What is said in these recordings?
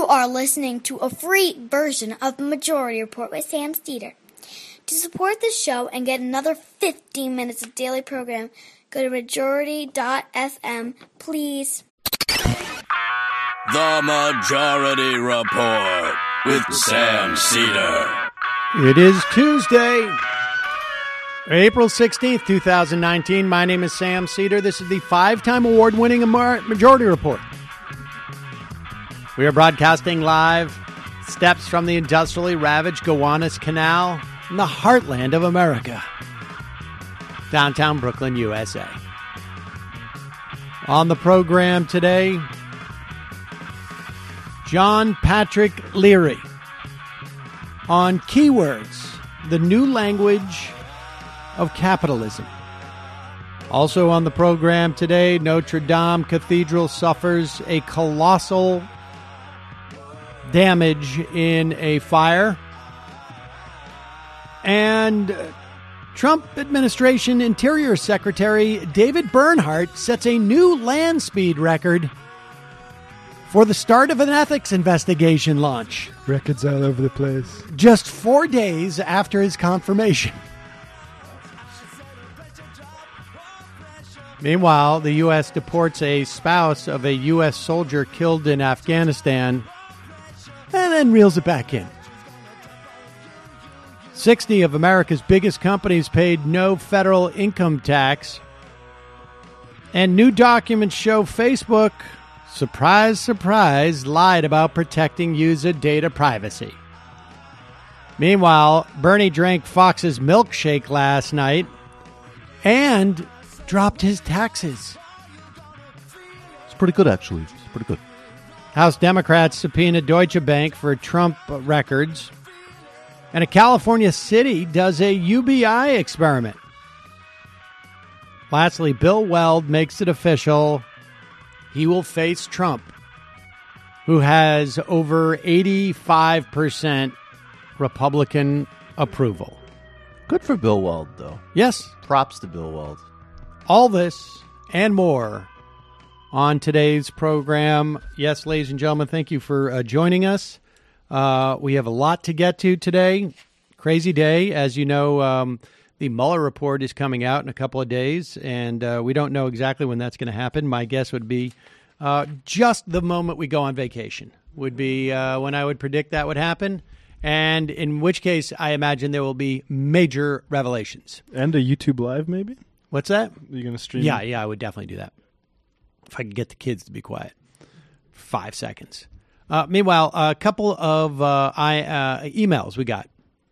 are listening to a free version of Majority Report with Sam Steeder. To support the show and get another 15 minutes of daily program, go to majority.fm, please. The Majority Report with Sam Steeder. It is Tuesday, April 16th, 2019. My name is Sam Steeder. This is the 5-time award-winning Majority Report. We are broadcasting live steps from the industrially ravaged Gowanus Canal in the heartland of America, downtown Brooklyn, USA. On the program today, John Patrick Leary on Keywords, the New Language of Capitalism. Also on the program today, Notre Dame Cathedral suffers a colossal damage in a fire. And Trump administration Interior Secretary David Bernhardt sets a new land speed record for the start of an ethics investigation launch. Records all over the place. Just 4 days after his confirmation. Meanwhile, the U.S. deports a spouse of a U.S. soldier killed in Afghanistan and then reels it back in. 60 of America's biggest companies paid no federal income tax. And new documents show Facebook, surprise, surprise, lied about protecting user data privacy. Meanwhile, Bernie drank Fox's milkshake last night and dropped his taxes. It's pretty good, actually. It's pretty good. House Democrats subpoenaed Deutsche Bank for Trump records. And a California city does a UBI experiment. Lastly, Bill Weld makes it official. He will face Trump, who has over 85% Republican approval. Good for Bill Weld, though. Yes. Props to Bill Weld. All this and more on today's program. Yes, ladies and gentlemen, thank you for joining us. We have a lot to get to today. Crazy day. As you know, the Mueller report is coming out in a couple of days, and we don't know exactly when that's going to happen. My guess would be just the moment we go on vacation would be when I would predict that would happen, and in which case I imagine there will be major revelations. And a YouTube Live, maybe? What's that? Are you going to stream? Yeah, I would definitely do that. If I could get the kids to be quiet. 5 seconds. Meanwhile, a couple of emails we got.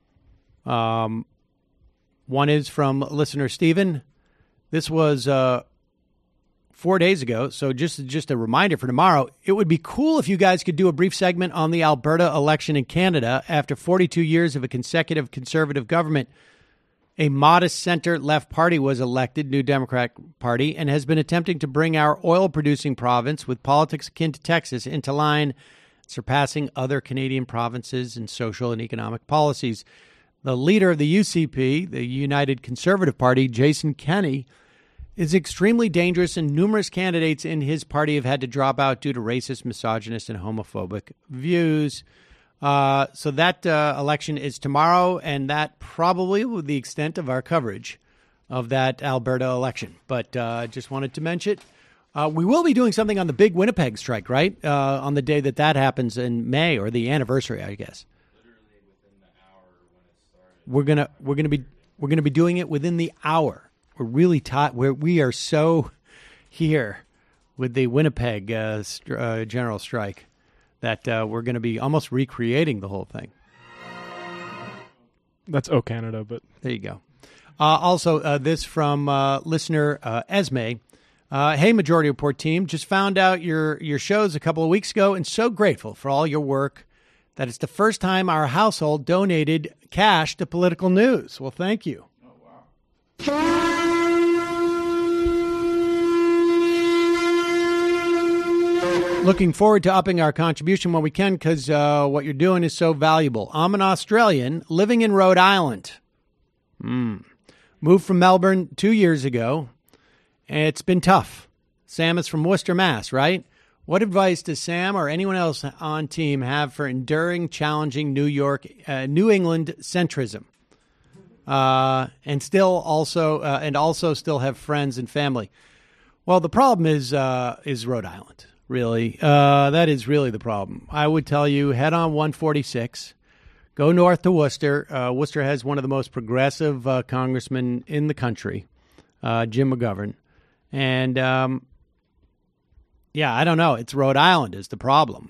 One is from listener Steven. This was 4 days ago, so just a reminder for tomorrow. It would be cool if you guys could do a brief segment on the Alberta election in Canada. After 42 years of a consecutive Conservative government, a modest center-left party was elected, New Democrat Party, and has been attempting to bring our oil-producing province with politics akin to Texas into line, surpassing other Canadian provinces in social and economic policies. The leader of the UCP, the United Conservative Party, Jason Kenney, is extremely dangerous, and numerous candidates in his party have had to drop out due to racist, misogynist, and homophobic views. So that election is tomorrow, and that probably will be the extent of our coverage of that Alberta election. But just wanted to mention it. We will be doing something on the big Winnipeg strike, right? On the day that happens in May, or the anniversary, I guess. Literally within the hour when it started. We're gonna be doing it within the hour. We're really we are so here with the Winnipeg general strike that we're going to be almost recreating the whole thing. That's O Canada, but there you go. Also, this from listener Esme. Hey, Majority Report team, just found out your shows a couple of weeks ago, and so grateful for all your work that it's the first time our household donated cash to political news. Well, thank you. Oh, wow. Looking forward to upping our contribution when we can, because what you're doing is so valuable. I'm an Australian living in Rhode Island. Moved from Melbourne 2 years ago. It's been tough. Sam is from Worcester, Mass., right? What advice does Sam or anyone else on team have for enduring, challenging New England centrism, and also still have friends and family? Well, the problem is Rhode Island. Really, that is really the problem. I would tell you, head on 146, go north to Worcester. Worcester has one of the most progressive congressmen in the country, Jim McGovern, and. Yeah, I don't know. It's Rhode Island is the problem.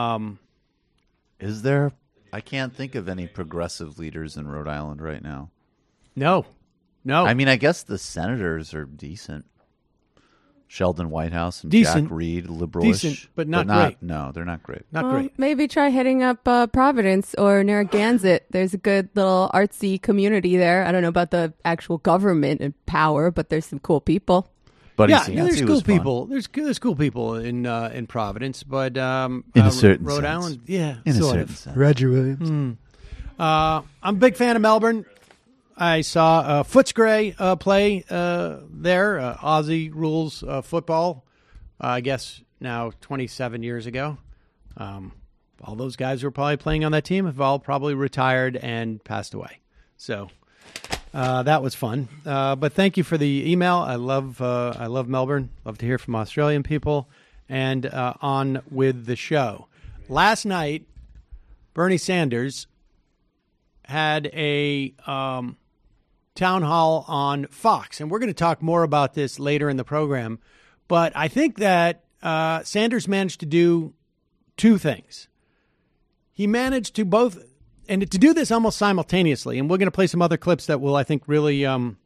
Is there? I can't think of any progressive leaders in Rhode Island right now. No. I mean, I guess the senators are decent. Sheldon Whitehouse and Decent. Jack Reed, liberalish. Decent, but not great. No, they're not great. Not great. Maybe try hitting up Providence or Narragansett. There's a good little artsy community there. I don't know about the actual government and power, but there's some cool people. Buddy Yeah, Cianci there's was cool fun. people. There's cool people in Providence, but In a certain Rhode sense. Island, yeah, In a sort certain of. sense. Reggie Williams. I'm a big fan of Melbourne. I saw Footscray play there. Aussie rules football. I guess now 27 years ago. All those guys who were probably playing on that team have all probably retired and passed away. So that was fun. But thank you for the email. I love Melbourne. Love to hear from Australian people. And on with the show. Last night, Bernie Sanders had a town hall on Fox, and we're going to talk more about this later in the program. But I think that Sanders managed to do two things. He managed to both, and to do this almost simultaneously, and we're going to play some other clips that will, I think, really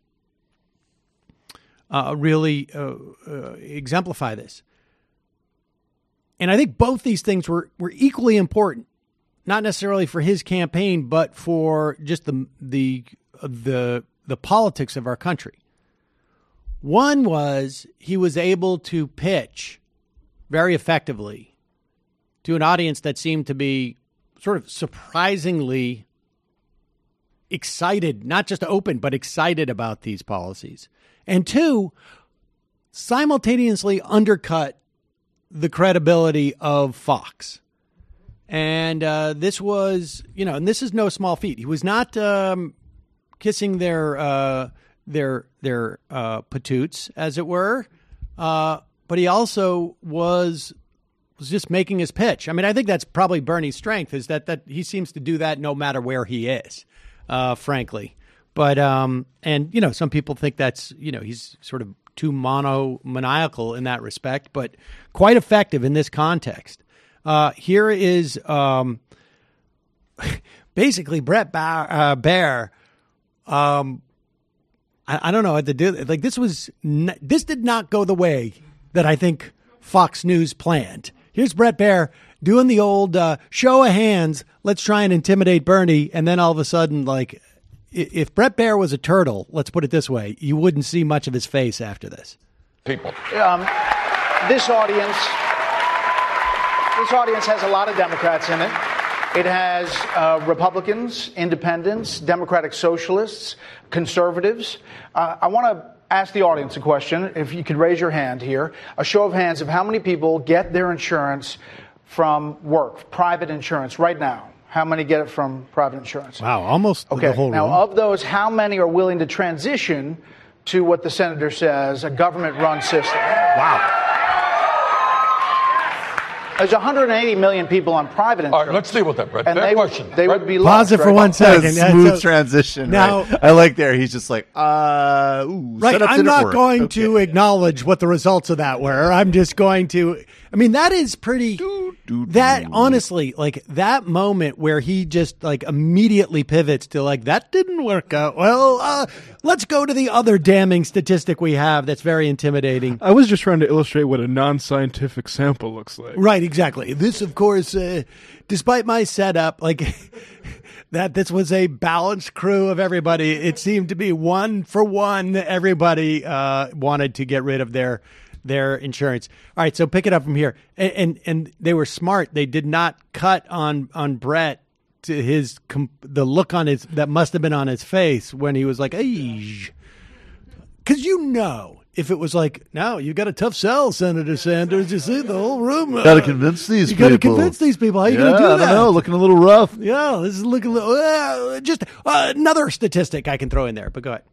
exemplify this. And I think both these things were equally important, not necessarily for his campaign, but for just the politics of our country. One was he was able to pitch very effectively to an audience that seemed to be sort of surprisingly excited, not just open, but excited about these policies. And two, simultaneously undercut the credibility of Fox. And this was, and this is no small feat. He was not kissing their patoots, as it were, but he also was just making his pitch. I mean, I think that's probably Bernie's strength, is that he seems to do that no matter where he is, frankly. But and some people think that's he's sort of too maniacal in that respect, but quite effective in this context. Here is basically Brett Baer. I don't know what to do. Like this did not go the way that I think Fox News planned. Here's Brett Baer doing the old show of hands. Let's try and intimidate Bernie. And then all of a sudden, like, if Brett Baer was a turtle, let's put it this way, you wouldn't see much of his face after this. People. This audience has a lot of Democrats in it. It has Republicans, independents, Democratic Socialists, conservatives. I want to ask the audience a question. If you could raise your hand here. A show of hands of how many people get their insurance from work, private insurance, right now. How many get it from private insurance? Wow, almost okay. The whole room. Now, of those, how many are willing to transition to what the senator says, a government-run system? Wow. There's 180 million people on private insurance. All right, let's deal with that, Brett. And Fair question. They Brett? would be Pause it lost, for right? 1 second. Smooth transition. Now- Right? I like there. He's just like, Right, setup I'm didn't not work. going Okay. to acknowledge what the results of that were. I'm just going to, that is pretty, that honestly, like that moment where he just like immediately pivots to like, that didn't work out. Well, let's go to the other damning statistic we have that's very intimidating. I was just trying to illustrate what a non-scientific sample looks like. Right, exactly. This, of course, despite my setup, like that this was a balanced crew of everybody. It seemed to be one for one. Everybody wanted to get rid of their insurance. All right, so pick it up from here. And they were smart. They did not cut on Brett to the look on his that must have been on his face when he was like, "Hey," because if it was like, now you got a tough sell, Senator Sanders. You see the whole room. Got to convince these people. You got to convince these people. How are you going to do I that? don't know. Looking a little rough. Yeah, this is looking a little. Just another statistic I can throw in there, but go ahead.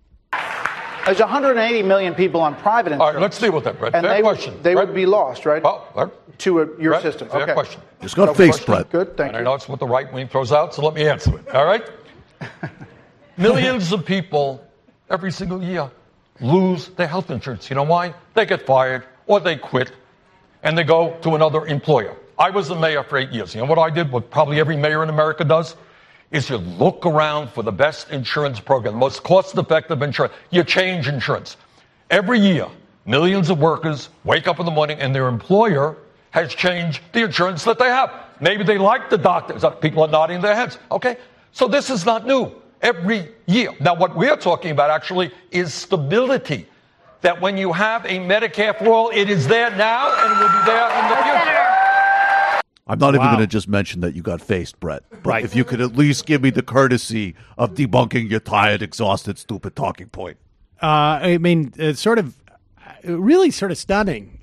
There's 180 million people on private insurance. All right, let's deal with that, Brett. And Fair question. They Brett? would be lost, right? To your Brett, system. Fair Okay. question. Just got faced, Brett. Good, thank And I you. know it's what the right wing throws out, so let me answer it. All right? Millions of people every single year lose their health insurance. You know why? They get fired or they quit and they go to another employer. I was the mayor for 8 years. You know what I did? What probably every mayor in America does? Is you look around for the best insurance program, the most cost-effective insurance. You change insurance. Every year, millions of workers wake up in the morning and their employer has changed the insurance that they have. Maybe they like the doctors. People are nodding their heads. Okay? So this is not new. Every year. Now, what we're talking about actually is stability. That when you have a Medicare for all, it is there now and will be there in the future. I'm not even Wow. going to just mention that you got faced, Brett. But Right. if you could at least give me the courtesy of debunking your tired, exhausted, stupid talking point. I mean, it's sort of really sort of stunning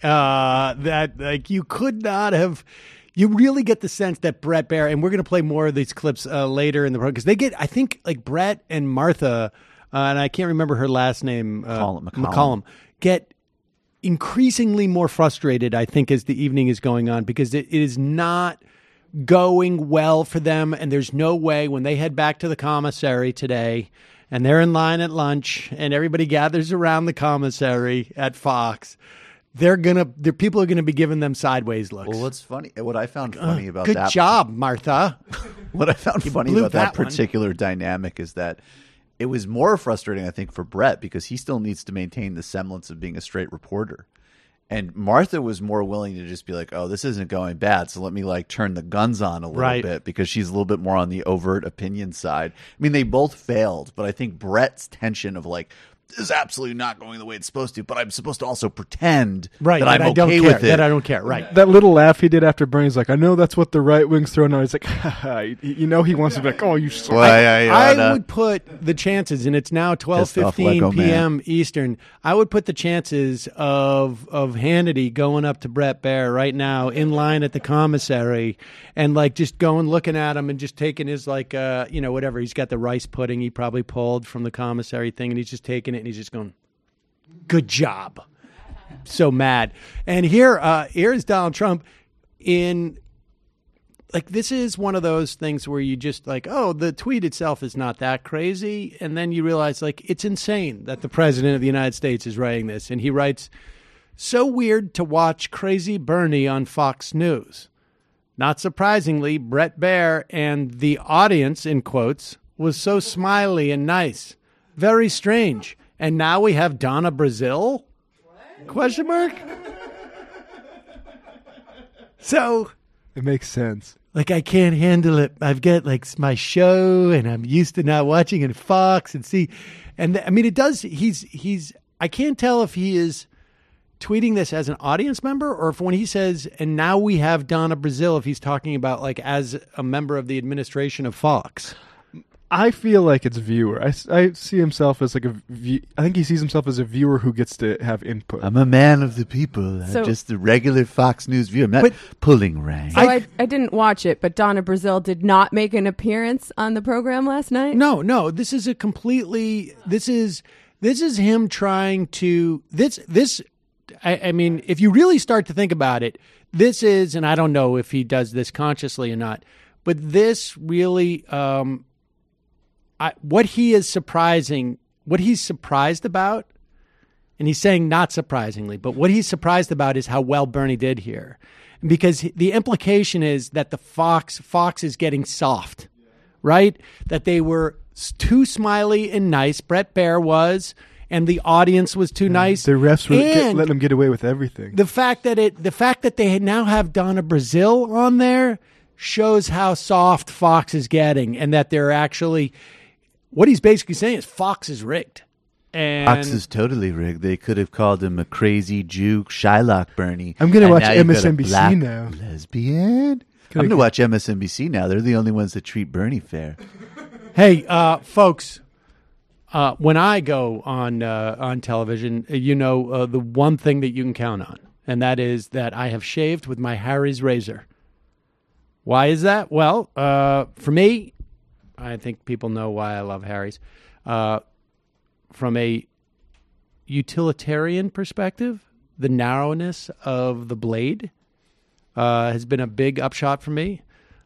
that like you could not have. You really get the sense that Brett Baer, and we're going to play more of these clips later in the program because they get, I think, like Brett and Martha, and I can't remember her last name, McCollum, get increasingly more frustrated, I think, as the evening is going on because it is not going well for them. And there's no way when they head back to the commissary today and they're in line at lunch and everybody gathers around the commissary at Fox, people are going to be giving them sideways looks. Well, what's funny, what I found funny about Good that. job, Martha. What I found funny blew about that that one. particular dynamic is that it was more frustrating, I think, for Brett because he still needs to maintain the semblance of being a straight reporter. And Martha was more willing to just be like, oh, this isn't going bad, so let me like turn the guns on a little Right. bit because she's a little bit more on the overt opinion side. I mean, they both failed, but I think Brett's tension of like, this is absolutely not going the way it's supposed to, but I'm supposed to also pretend Right, that that I'm I don't okay care, with it. that I don't care, right. That little laugh he did after Bernie's like, I know that's what the right wing's throwing out. He's like, you know, he wants to be like, oh, you suck. I would put the chances, and it's now Pissed off Lego 12:15 man. p.m. Eastern. I would put the chances of Hannity going up to Brett Baer right now in line at the commissary and like just going looking at him and just taking his like whatever, he's got the rice pudding he probably pulled from the commissary thing, and he's just taking it and he's just going, good job. So mad. And here's Donald Trump in like, this is one of those things where you just like, oh, the tweet itself is not that crazy. And then you realize like, it's insane that the president of the United States is writing this. And he writes, so weird to watch crazy Bernie on Fox News. Not surprisingly, Brett Baer and the audience, in quotes, was so smiley and nice. Very strange. And now we have Donna Brazil? What? Question mark? So, It makes sense. like, I can't handle it. I've got like my show and I'm used to not watching it Fox and see. And I mean, it does. I can't tell if he is tweeting this as an audience member or if when he says, and now we have Donna Brazil, if he's talking about like as a member of the administration of Fox. I feel like it's viewer. I see himself as like I think he sees himself as a viewer who gets to have input. I'm a man of the people. So- I'm just a regular Fox News viewer. I'm not But- pulling rank. So I didn't watch it, but Donna Brazil did not make an appearance on the program last night. No. This is a completely. This is him trying to. I mean, if you really start to think about it, this is, and I don't know if he does this consciously or not, but this really, what he's surprised about, and he's saying not surprisingly, but what he's surprised about is how well Bernie did here, because the implication is that the Fox is getting soft, right? That they were too smiley and nice. Brett Baer was. And the audience was too nice. The refs were And letting him get away with everything. the fact that they now have Donna Brazil on there shows how soft Fox is getting, and that they're actually, what he's basically saying is Fox is rigged. And Fox is totally rigged. They could have called him a crazy Jew, Shylock Bernie. I'm gonna And watch now you've got a MSNBC black now. Lesbian. I'm going to watch MSNBC now. They're the only ones that treat Bernie fair. hey, folks, When I go on television, the one thing that you can count on, and that is that I have shaved with my Harry's razor. Why is that? Well, for me, I think people know why I love Harry's. From a utilitarian perspective, the narrowness of the blade has been a big upshot for me.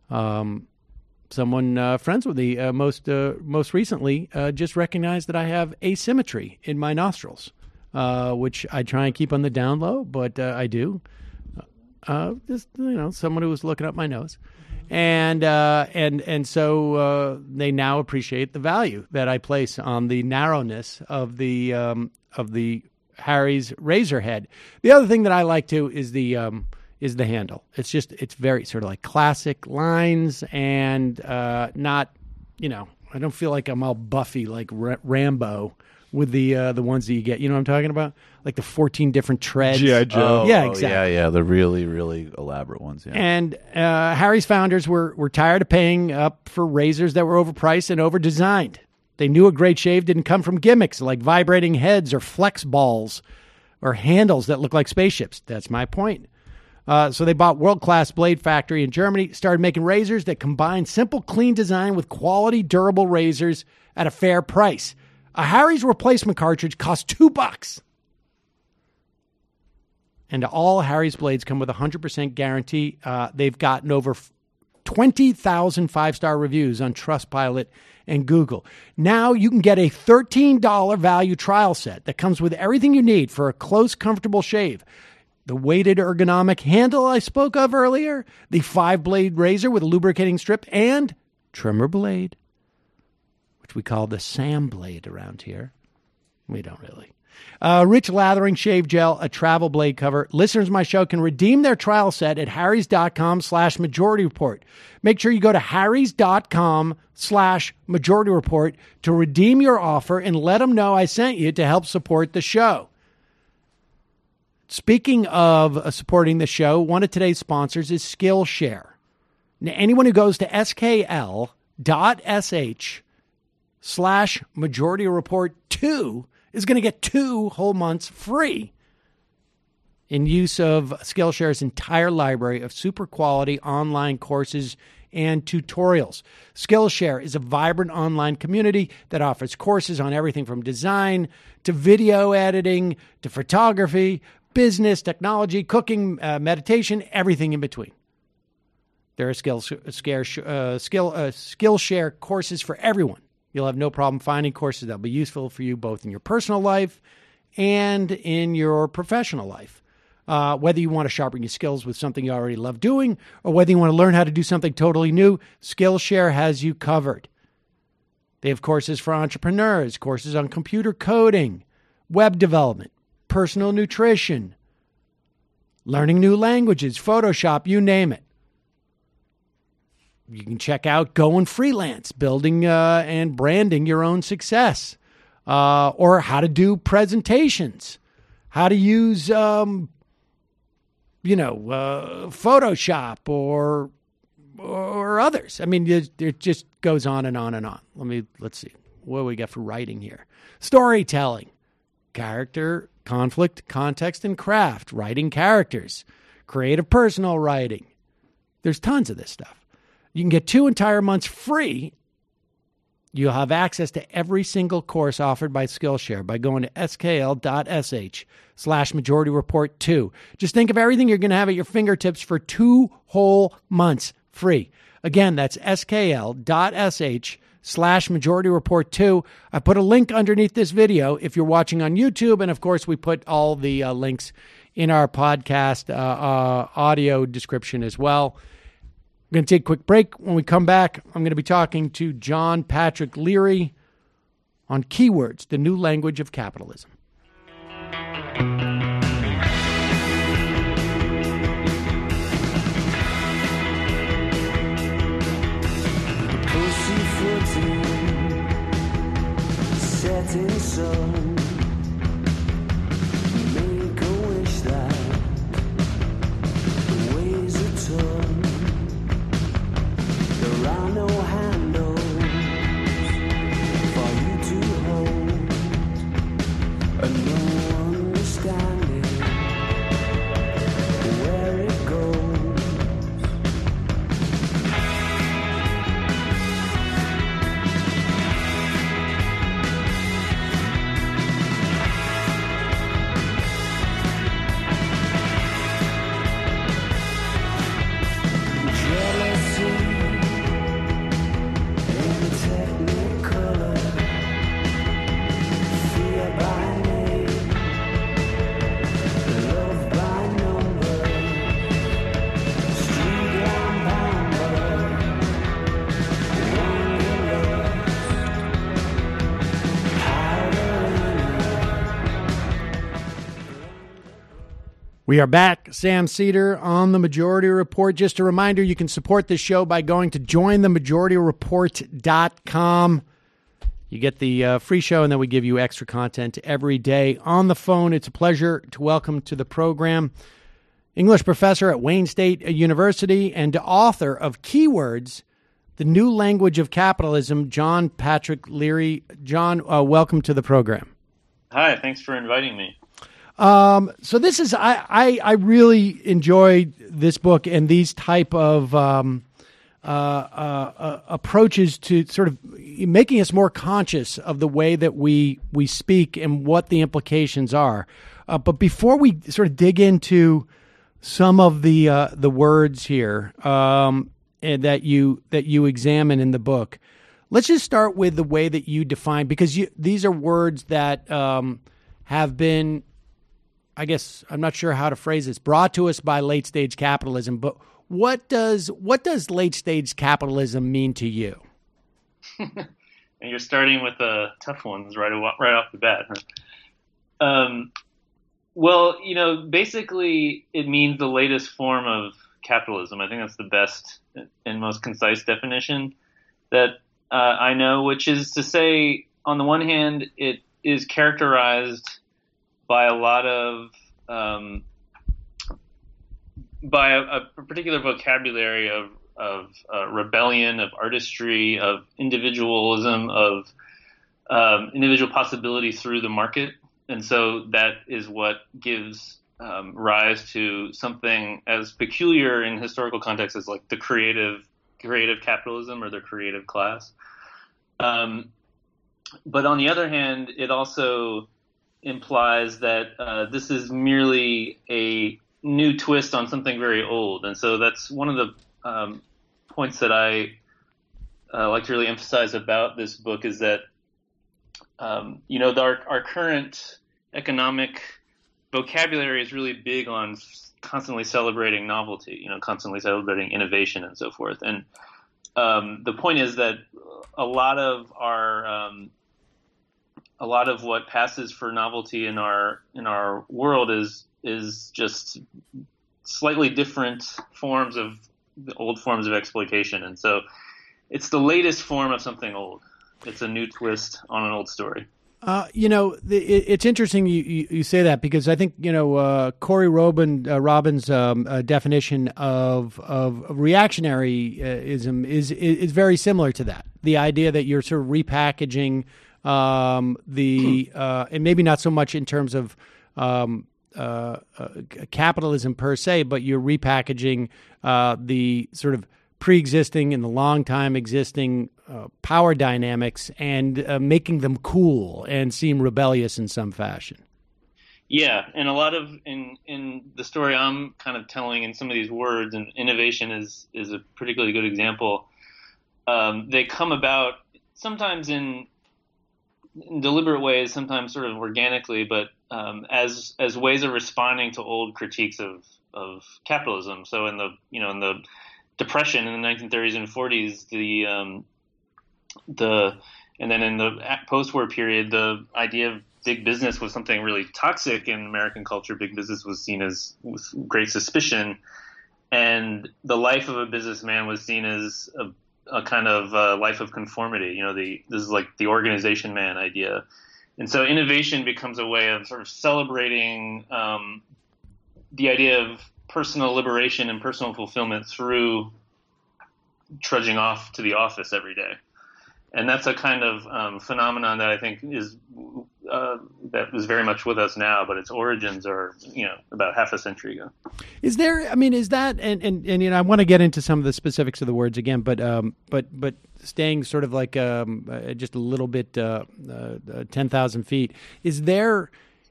Someone friends with me most recently just recognized that I have asymmetry in my nostrils, which I try and keep on the down low, but I do. Just someone who was looking up my nose, and so they now appreciate the value that I place on the narrowness of the Harry's razor head. The other thing that I like too is the handle. It's very sort of like classic lines and not, I don't feel like I'm all Buffy like Rambo with the ones that you get. You know what I'm talking about? Like the 14 different treads. G.I. Joe. Yeah, exactly. Yeah, the really, really elaborate ones. Yeah. And Harry's founders were tired of paying up for razors that were overpriced and overdesigned. They knew a great shave didn't come from gimmicks like vibrating heads or flex balls or handles that look like spaceships. That's my point. So they bought world-class blade factory in Germany, started making razors that combine simple, clean design with quality, durable razors at a fair price. A Harry's replacement cartridge costs $2. And all Harry's blades come with a 100% guarantee. They've gotten over 20,000 five-star reviews on Trustpilot and Google. Now you can get a $13 value trial set that comes with everything you need for a close, comfortable shave. The weighted ergonomic handle I spoke of earlier, the 5-blade razor with a lubricating strip, and trimmer blade, which we call the Sam blade around here. We don't really. Rich lathering shave gel, a travel blade cover. Listeners of my show can redeem their trial set at harrys.com/majority report. Make sure you go to harrys.com/majority report to redeem your offer and let them know I sent you to help support the show. Speaking of supporting the show, one of today's sponsors is Skillshare. Now, anyone who goes to skl.sh/majority report 2 is going to get 2 whole months free in use of Skillshare's entire library of super quality online courses and tutorials. Skillshare is a vibrant online community that offers courses on everything from design to video editing to photography, business, technology, cooking, meditation, everything in between. There are Skillshare courses for everyone. You'll have no problem finding courses that will be useful for you both in your personal life and in your professional life. Whether you want to sharpen your skills with something you already love doing or whether you want to learn how to do something totally new, Skillshare has you covered. They have courses for entrepreneurs, courses on computer coding, web development, personal nutrition, learning new languages, Photoshop, you name it. You can check out Going Freelance, building and branding your own success, or how to do presentations, how to use, Photoshop or others. I mean, it just goes on and on and on. Let's see. What do we got for writing here? Storytelling, character, conflict, context, and craft, writing characters, creative personal writing. There's tons of this stuff. You can get 2 entire months free. You'll have access to every single course offered by Skillshare by going to skl.sh/majority report 2. Just think of everything you're going to have at your fingertips for 2 whole months free. Again, that's skl.sh/majority report 2. I put a link underneath this video if you're watching on YouTube. And of course, we put all the links in our podcast audio description as well. We're going to take a quick break. When we come back, I'm going to be talking to John Patrick Leary on Keywords, the New Language of Capitalism. Setting sun, make a wish that weighs a ton. There are no handles for you to hold. We are back. Sam Cedar on The Majority Report. Just a reminder, you can support this show by going to jointhemajorityreport.com. You get the free show, and then we give you extra content every day on the phone. It's a pleasure to welcome to the program English professor at Wayne State University and author of Keywords, The New Language of Capitalism, John Patrick Leary. John, welcome to the program. Hi, thanks for inviting me. So this is, I really enjoyed this book and these type of approaches to sort of making us more conscious of the way that we speak and what the implications are. But before we sort of dig into some of the words here and that you examine in the book, let's just start with the way that you define, because these are words that have been, I guess, I'm not sure how to phrase this, brought to us by late stage capitalism. But what does late stage capitalism mean to you? And you're starting with the tough ones right off the bat. Huh? Well, basically it means the latest form of capitalism. I think that's the best and most concise definition that I know, which is to say, on the one hand, it is characterized by a lot of by a particular vocabulary of rebellion, of artistry, of individualism, of individual possibility through the market. And so that is what gives rise to something as peculiar in historical context as like the creative capitalism or the creative class. But on the other hand, it also implies that this is merely a new twist on something very old. And so that's one of the points that I like to really emphasize about this book is that, our current economic vocabulary is really big on constantly celebrating novelty, constantly celebrating innovation and so forth. And the point is that a lot of what passes for novelty in our world is just slightly different forms of the old forms of exploitation. And so it's the latest form of something old. It's a new twist on an old story. It's interesting you say that, because I think, Corey Robbins' definition of reactionaryism is very similar to that. The idea that you're sort of repackaging and maybe not so much in terms of capitalism per se, but you're repackaging the sort of pre-existing and the long time existing power dynamics and making them cool and seem rebellious in some fashion. Yeah, and a lot of in the story I'm kind of telling in some of these words, and innovation is a particularly good example. They come about sometimes in deliberate ways, sometimes sort of organically, but as ways of responding to old critiques of capitalism. So in the Depression in the 1930s and 40s, and then in the post-war period, the idea of big business was something really toxic in American culture. Big business was seen as with great suspicion, and the life of a businessman was seen as a kind of life of conformity. This is like the organization man idea, and so innovation becomes a way of sort of celebrating the idea of personal liberation and personal fulfillment through trudging off to the office every day. And that's a kind of phenomenon that I think is that is very much with us now, but its origins are, about half a century ago. Is there, is that, and I want to get into some of the specifics of the words again, but staying sort of like just a little bit 10,000 feet, is there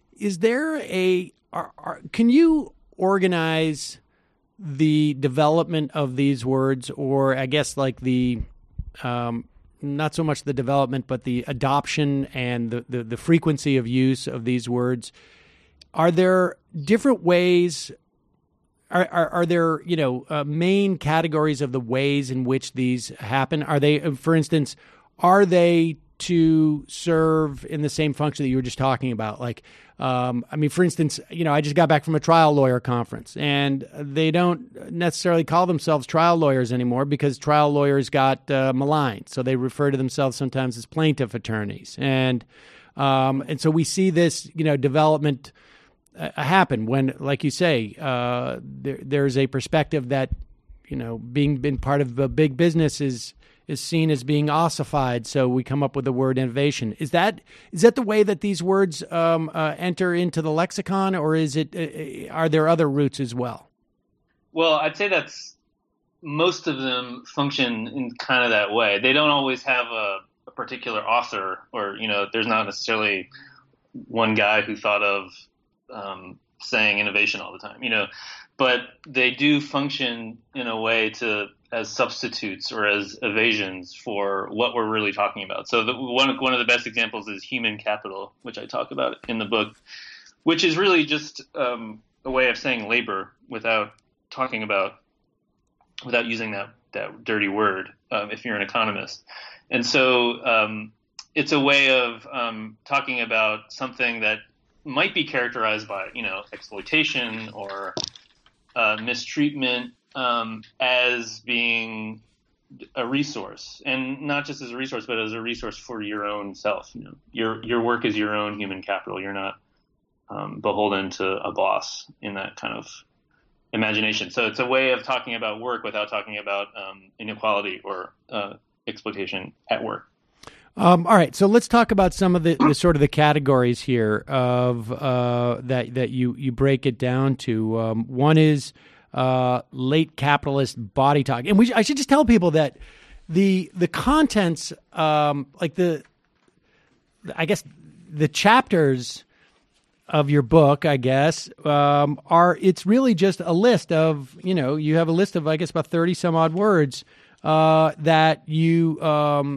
can you organize the development of these words, or I guess like the not so much the development, but the adoption and the frequency of use of these words? Are there different ways? Are there main categories of the ways in which these happen? Are they, for instance, are they to serve in the same function that you were just talking about. Like, for instance, I just got back from a trial lawyer conference, and they don't necessarily call themselves trial lawyers anymore because trial lawyers got maligned. So they refer to themselves sometimes as plaintiff attorneys. And so we see this, development happen when, like you say, there's a perspective that, being part of a big business is seen as being ossified, so we come up with the word innovation. Is that the way that these words enter into the lexicon, or are there other roots as well? Well, I'd say that's most of them function in kind of that way. They don't always have a particular author, or there's not necessarily one guy who thought of saying innovation all the time. But they do function in a way as substitutes or as evasions for what we're really talking about. So one of the best examples is human capital, which I talk about in the book, which is really just a way of saying labor without using that dirty word if you're an economist. And so it's a way of talking about something that might be characterized by exploitation or mistreatment as being a resource, and not just as a resource, but as a resource for your own self. Your work is your own human capital. You're not beholden to a boss in that kind of imagination. So it's a way of talking about work without talking about inequality or exploitation at work. All right, so let's talk about some of the sort of the categories here of that you break it down to. One is late capitalist body talk, and I should just tell people that the contents, like the chapters of your book, it's really just a list of you have a list of about 30 some odd words that you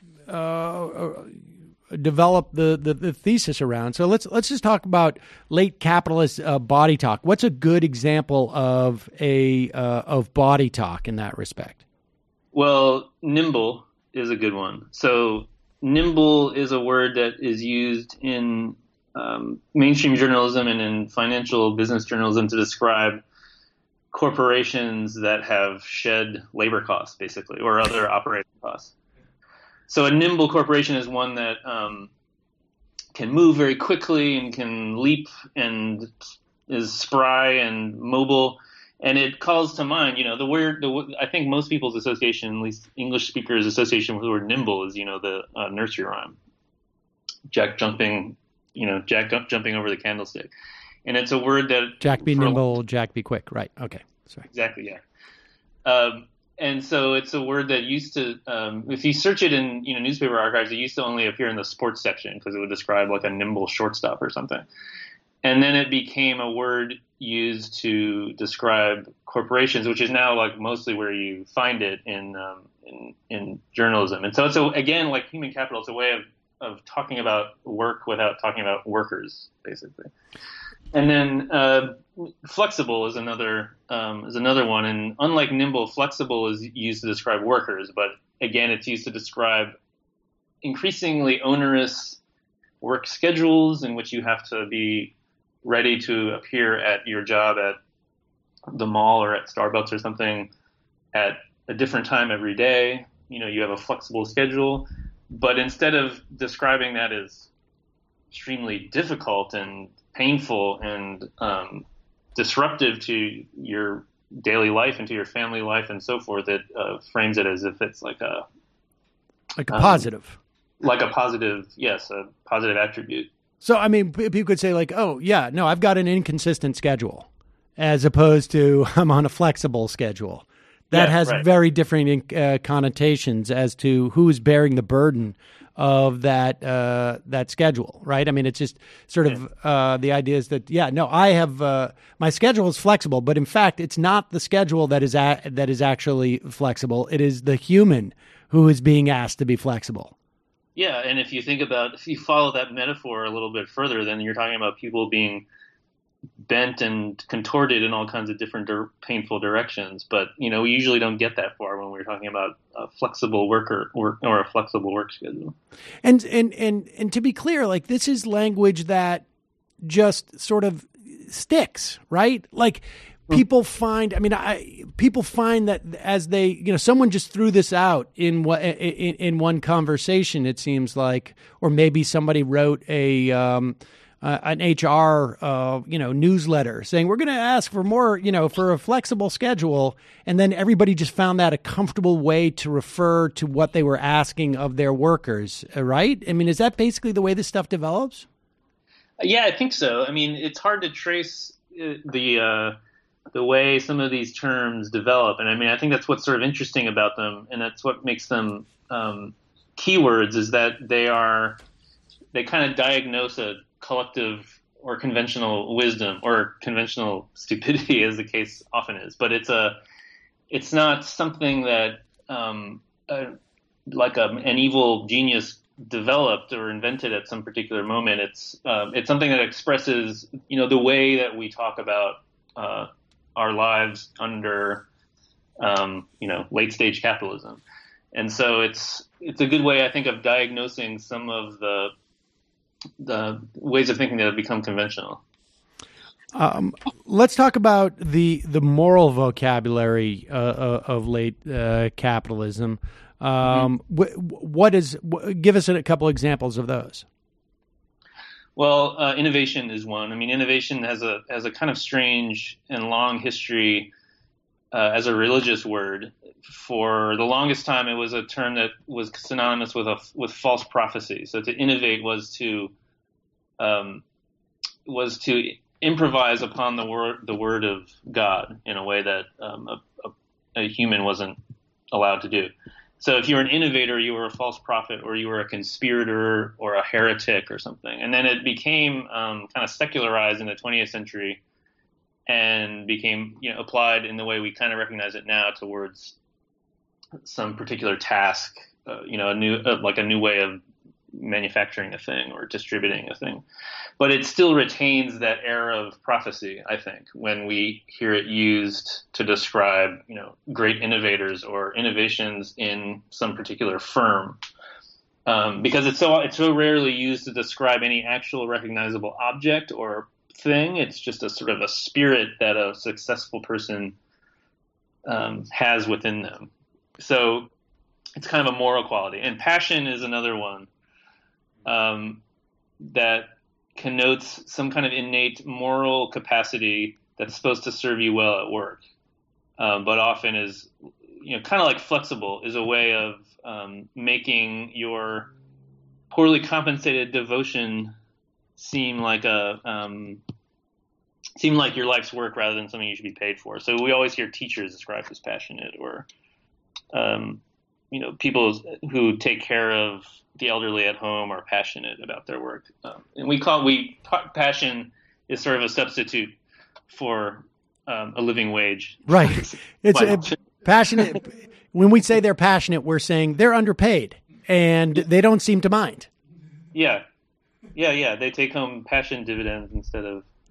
develop the thesis around. So let's just talk about late capitalist body talk. What's a good example of of body talk in that respect? Well, nimble is a good one. So nimble is a word that is used in mainstream journalism and in financial business journalism to describe corporations that have shed labor costs, basically, or other operating costs. So a nimble corporation is one that can move very quickly and can leap and is spry and mobile. And it calls to mind, the word, I think most people's association, at least English speakers' association with the word nimble is, the nursery rhyme. Jack jumping over the candlestick. And it's a word that... Jack be nimble, Jack be quick. Right. Okay. Sorry. Exactly, yeah. And so it's a word that used to, if you search it in newspaper archives, it used to only appear in the sports section because it would describe like a nimble shortstop or something. And then it became a word used to describe corporations, which is now like mostly where you find it in journalism. And so it's again like human capital. It's a way of talking about work without talking about workers, basically. And then flexible is another one, and unlike nimble, flexible is used to describe workers, but again, it's used to describe increasingly onerous work schedules in which you have to be ready to appear at your job at the mall or at Starbucks or something at a different time every day. You have a flexible schedule, but instead of describing that as extremely difficult and painful and disruptive to your daily life and to your family life and so forth, it frames it as if it's like a positive. Like a positive, yes, a positive attribute. So, people could say like, oh, yeah, no, I've got an inconsistent schedule as opposed to I'm on a flexible schedule. That has very different connotations as to who's bearing the burden of that schedule, right? It's just sort of the idea is that, I have my schedule is flexible, but in fact, it's not the schedule that is actually flexible. It is the human who is being asked to be flexible. Yeah, and if you follow that metaphor a little bit further, then you're talking about people being bent and contorted in all kinds of different painful directions. But we usually don't get that far when we're talking about a flexible work or a flexible work schedule. And to be clear, like, this is language that just sort of sticks, right? Like, people find, people find that as they, someone just threw this out in one conversation, it seems like, or maybe somebody wrote an HR, newsletter saying, we're going to ask for more, for a flexible schedule. And then everybody just found that a comfortable way to refer to what they were asking of their workers, right? I mean, is that basically the way this stuff develops? Yeah, I think so. I mean, it's hard to trace the way some of these terms develop. And I think that's what's sort of interesting about them. And that's what makes them keywords, is that they kind of diagnose a collective or conventional wisdom or conventional stupidity, as the case often is. But it's not something that like an evil genius developed or invented at some particular moment. It's something that expresses, the way that we talk about our lives under, late stage capitalism. And so it's a good way, I think, of diagnosing some of the ways of thinking that have become conventional. Let's talk about the moral vocabulary of late capitalism. Give us a couple examples of those. Well, innovation is one. I mean, innovation has a kind of strange and long history as a religious word. For the longest time, it was a term that was synonymous with false prophecy. So to innovate was to improvise upon the word of God in a way that a human wasn't allowed to do. So if you were an innovator, you were a false prophet, or you were a conspirator, or a heretic, or something. And then it became kind of secularized in the 20th century, and became applied in the way we kind of recognize it now towards some particular task, a new way of manufacturing a thing or distributing a thing. But it still retains that air of prophecy, I think, when we hear it used to describe, great innovators or innovations in some particular firm. Because it's so rarely used to describe any actual recognizable object or thing. It's just a sort of a spirit that a successful person has within them. So it's kind of a moral quality. And passion is another one that connotes some kind of innate moral capacity that's supposed to serve you well at work, but often is, kind of like flexible, is a way of making your poorly compensated devotion seem like your life's work rather than something you should be paid for. So we always hear teachers described as passionate, or people who take care of the elderly at home are passionate about their work. And passion is sort of a substitute for a living wage. Right. It's passionate. When we say they're passionate, we're saying they're underpaid and they don't seem to mind. Yeah. They take home passion dividends instead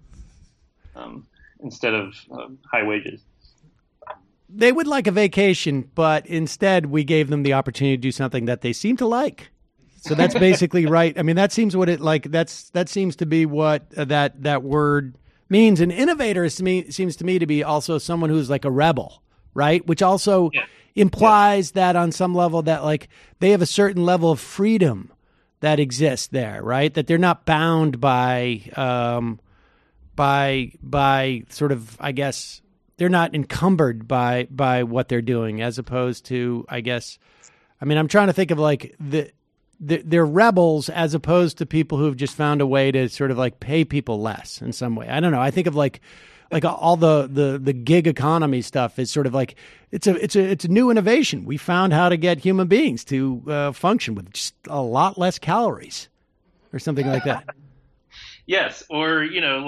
of high wages. They would like a vacation, but instead we gave them the opportunity to do something that they seem to like. So that's basically right. I mean, that seems that seems to be what that word means. An innovator seems to me to be also someone who's like a rebel, right? Which also implies that on some level that like they have a certain level of freedom that exists there, right? That they're not bound by sort of, I guess, they're not encumbered by what they're doing, as opposed to, I guess, I mean, I'm trying to think of like they're rebels as opposed to people who've just found a way to sort of like pay people less in some way. I don't know. I think of like all the gig economy stuff is sort of like it's a new innovation. We found how to get human beings to function with just a lot less calories or something like that. Yes, or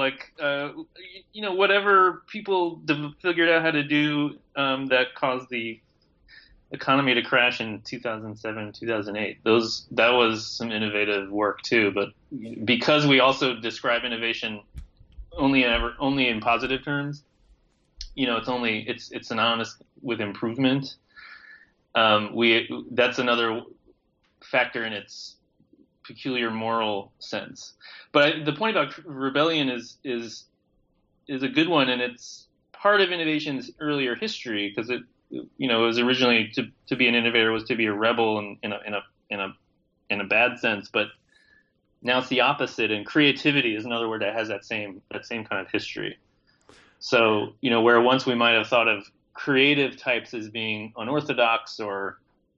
whatever people figured out how to do that caused the economy to crash in 2007, 2008. That was some innovative work too. But because we also describe innovation only in positive terms. It's synonymous with improvement. That's another factor in its peculiar moral sense. But the point about rebellion is a good one, and it's part of innovation's earlier history, because it was originally to be an innovator was to be a rebel in a bad sense, but now it's the opposite. And creativity is another word that has that same kind of history. So, where once we might have thought of creative types as being unorthodox or,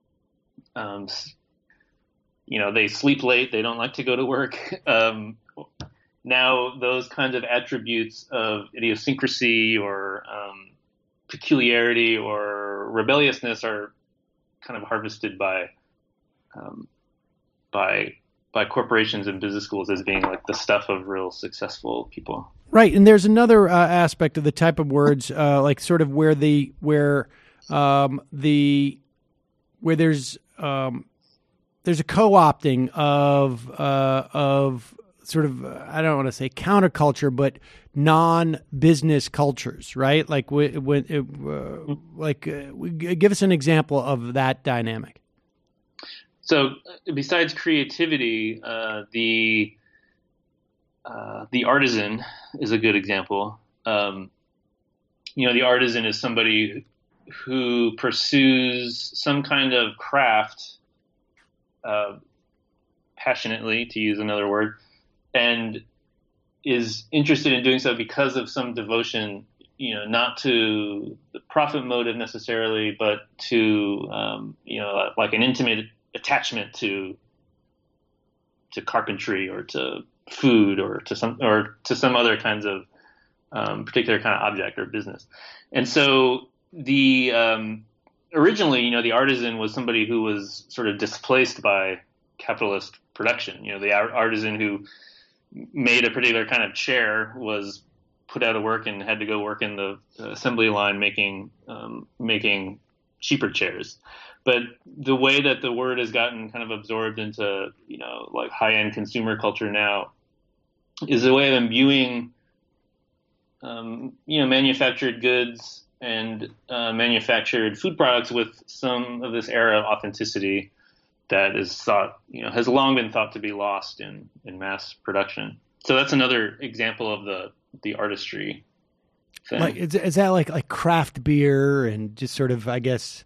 they sleep late, they don't like to go to work. Now those kinds of attributes of idiosyncrasy or peculiarity or rebelliousness are kind of harvested by corporations and business schools as being like the stuff of real successful people. Right, and there's another aspect of the type of words, like sort of where there's a co-opting of sort of, I don't want to say counterculture, but non-business cultures, right? Like give us an example of that dynamic. So besides creativity, the artisan is a good example. The artisan is somebody who pursues some kind of craft passionately, to use another word, and is interested in doing so because of some devotion, not to the profit motive necessarily, but to, like an intimate attachment to carpentry or to food or to some other kinds of particular kind of object or business. And so originally, the artisan was somebody who was sort of displaced by capitalist production. The artisan who made a particular kind of chair was put out of work and had to go work in the assembly line making cheaper chairs. But the way that the word has gotten kind of absorbed into, like high-end consumer culture now is a way of imbuing, manufactured goods and manufactured food products with some of this era of authenticity that is thought, has long been thought to be lost in mass production. So that's another example of the artistry thing. Like, is that like craft beer and just sort of, I guess,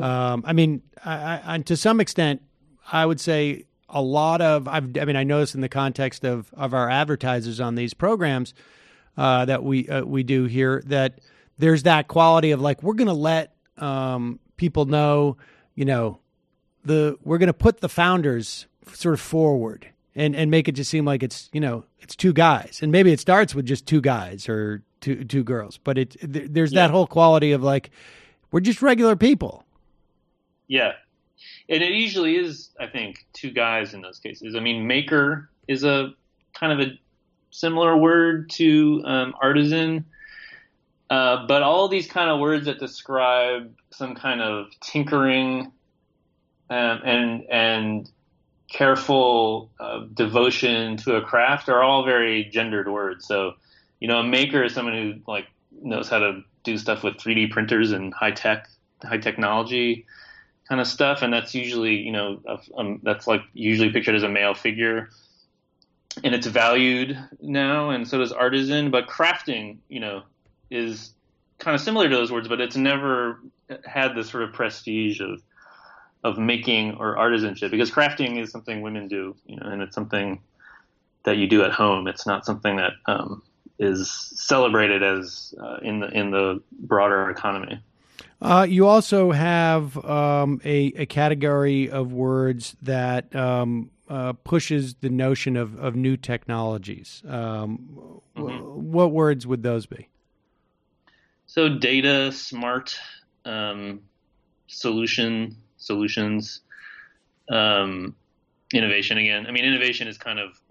I to some extent, I would say a lot of, I noticed in the context of our advertisers on these programs that we do here, that there's that quality of like, we're going to let people know, we're going to put the founders sort of forward and make it just seem like it's two guys, and maybe it starts with just two guys or two girls, but there's that whole quality of like, we're just regular people. Yeah. And it usually is, I think, two guys in those cases. I mean, maker is a kind of a similar word to artisan. But all these kind of words that describe some kind of tinkering and careful devotion to a craft are all very gendered words. So, a maker is someone who like knows how to do stuff with 3D printers and high technology kind of stuff, and that's usually that's like usually pictured as a male figure, and it's valued now, and so does artisan. But crafting, is kind of similar to those words, but it's never had the sort of prestige of making or artisanship, because crafting is something women do, and it's something that you do at home. It's not something that is celebrated as in the broader economy. You also have a category of words that pushes the notion of new technologies. What words would those be? So data, smart, solutions, innovation again. I mean, innovation is kind of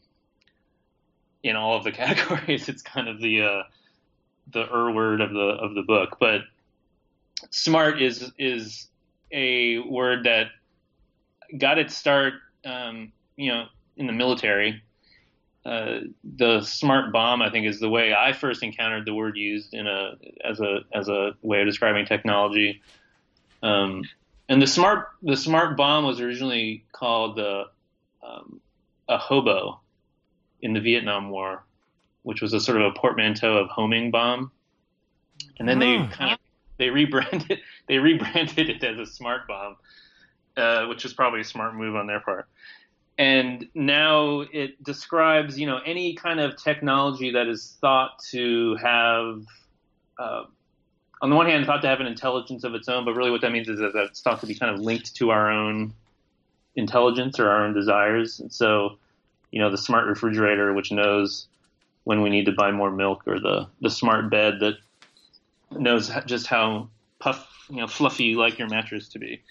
in all of the categories. It's kind of the word of the book, but smart is a word that got its start, in the military, the smart bomb, I think, is the way I first encountered the word used as a way of describing technology. And the smart bomb was originally called a hobo in the Vietnam War, which was a sort of a portmanteau of homing bomb. And then they rebranded it as a smart bomb, which was probably a smart move on their part. And now it describes, any kind of technology that is thought to have, on the one hand, thought to have an intelligence of its own, but really what that means is that it's thought to be kind of linked to our own intelligence or our own desires. And so, the smart refrigerator, which knows when we need to buy more milk, or the smart bed that knows just how fluffy you like your mattress to be.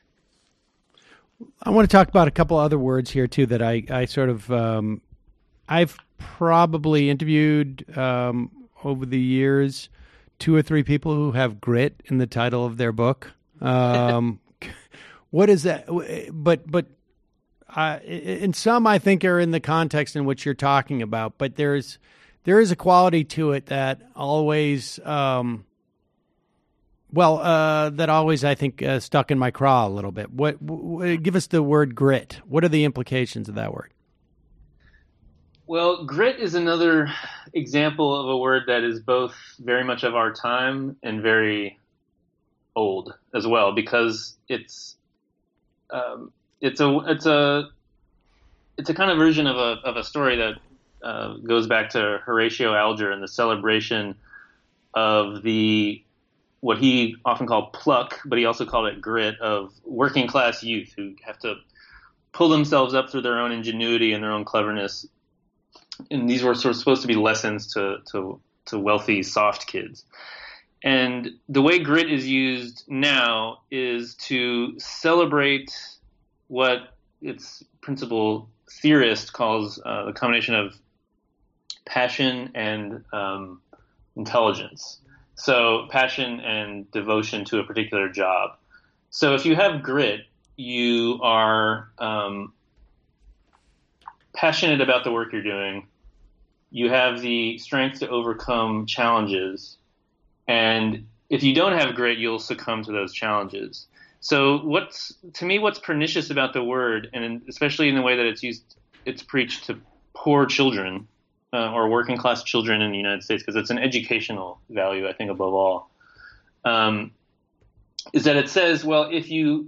I want to talk about a couple other words here too that I sort of I've probably interviewed over the years 2 or 3 people who have grit in the title of their book. What is that? But in some, I think, are in the context in which you're talking about. But there is a quality to it that always. That always, I think, stuck in my craw a little bit. Give us the word grit. What are the implications of that word? Well, grit is another example of a word that is both very much of our time and very old as well, because it's a kind of version of a story that goes back to Horatio Alger and the celebration of what he often called pluck, but he also called it grit, of working class youth who have to pull themselves up through their own ingenuity and their own cleverness. And these were sort of supposed to be lessons to wealthy, soft kids. And the way grit is used now is to celebrate what its principal theorist calls the combination of passion and intelligence. So passion and devotion to a particular job. So if you have grit, you are passionate about the work you're doing. You have the strength to overcome challenges. And if you don't have grit, you'll succumb to those challenges. So what's pernicious about the word, and especially in the way that it's preached to poor children, or working class children in the United States, because it's an educational value, I think, above all, is that it says, well, if you,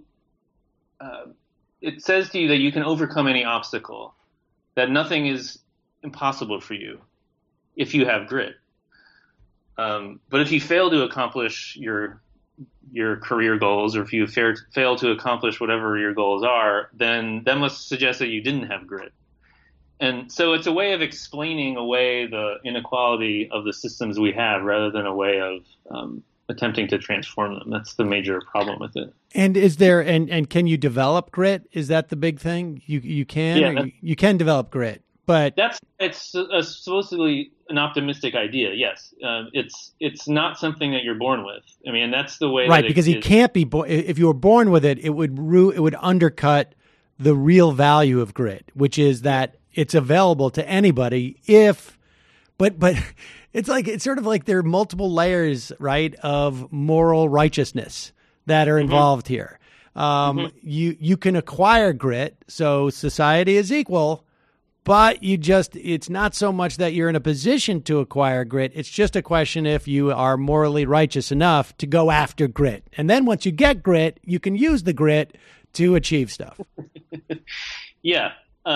it says to you that you can overcome any obstacle, that nothing is impossible for you if you have grit. But if you fail to accomplish your career goals, or if you fail to accomplish whatever your goals are, then that must suggest that you didn't have grit. And so it's a way of explaining away the inequality of the systems we have, rather than a way of attempting to transform them. That's the major problem with it. And is there and can you develop grit? Is that the big thing? You can? Yeah, you can develop grit, but it's supposedly an optimistic idea. Yes, it's not something that you're born with. I mean, that's the way. Right, because you can't be born. If you were born with it, it would undercut the real value of grit, which is that it's available to anybody but it's sort of like there are multiple layers, right, of moral righteousness that are involved here. You can acquire grit, so society is equal, but it's not so much that you're in a position to acquire grit. It's just a question if you are morally righteous enough to go after grit. And then once you get grit, you can use the grit to achieve stuff. Yeah.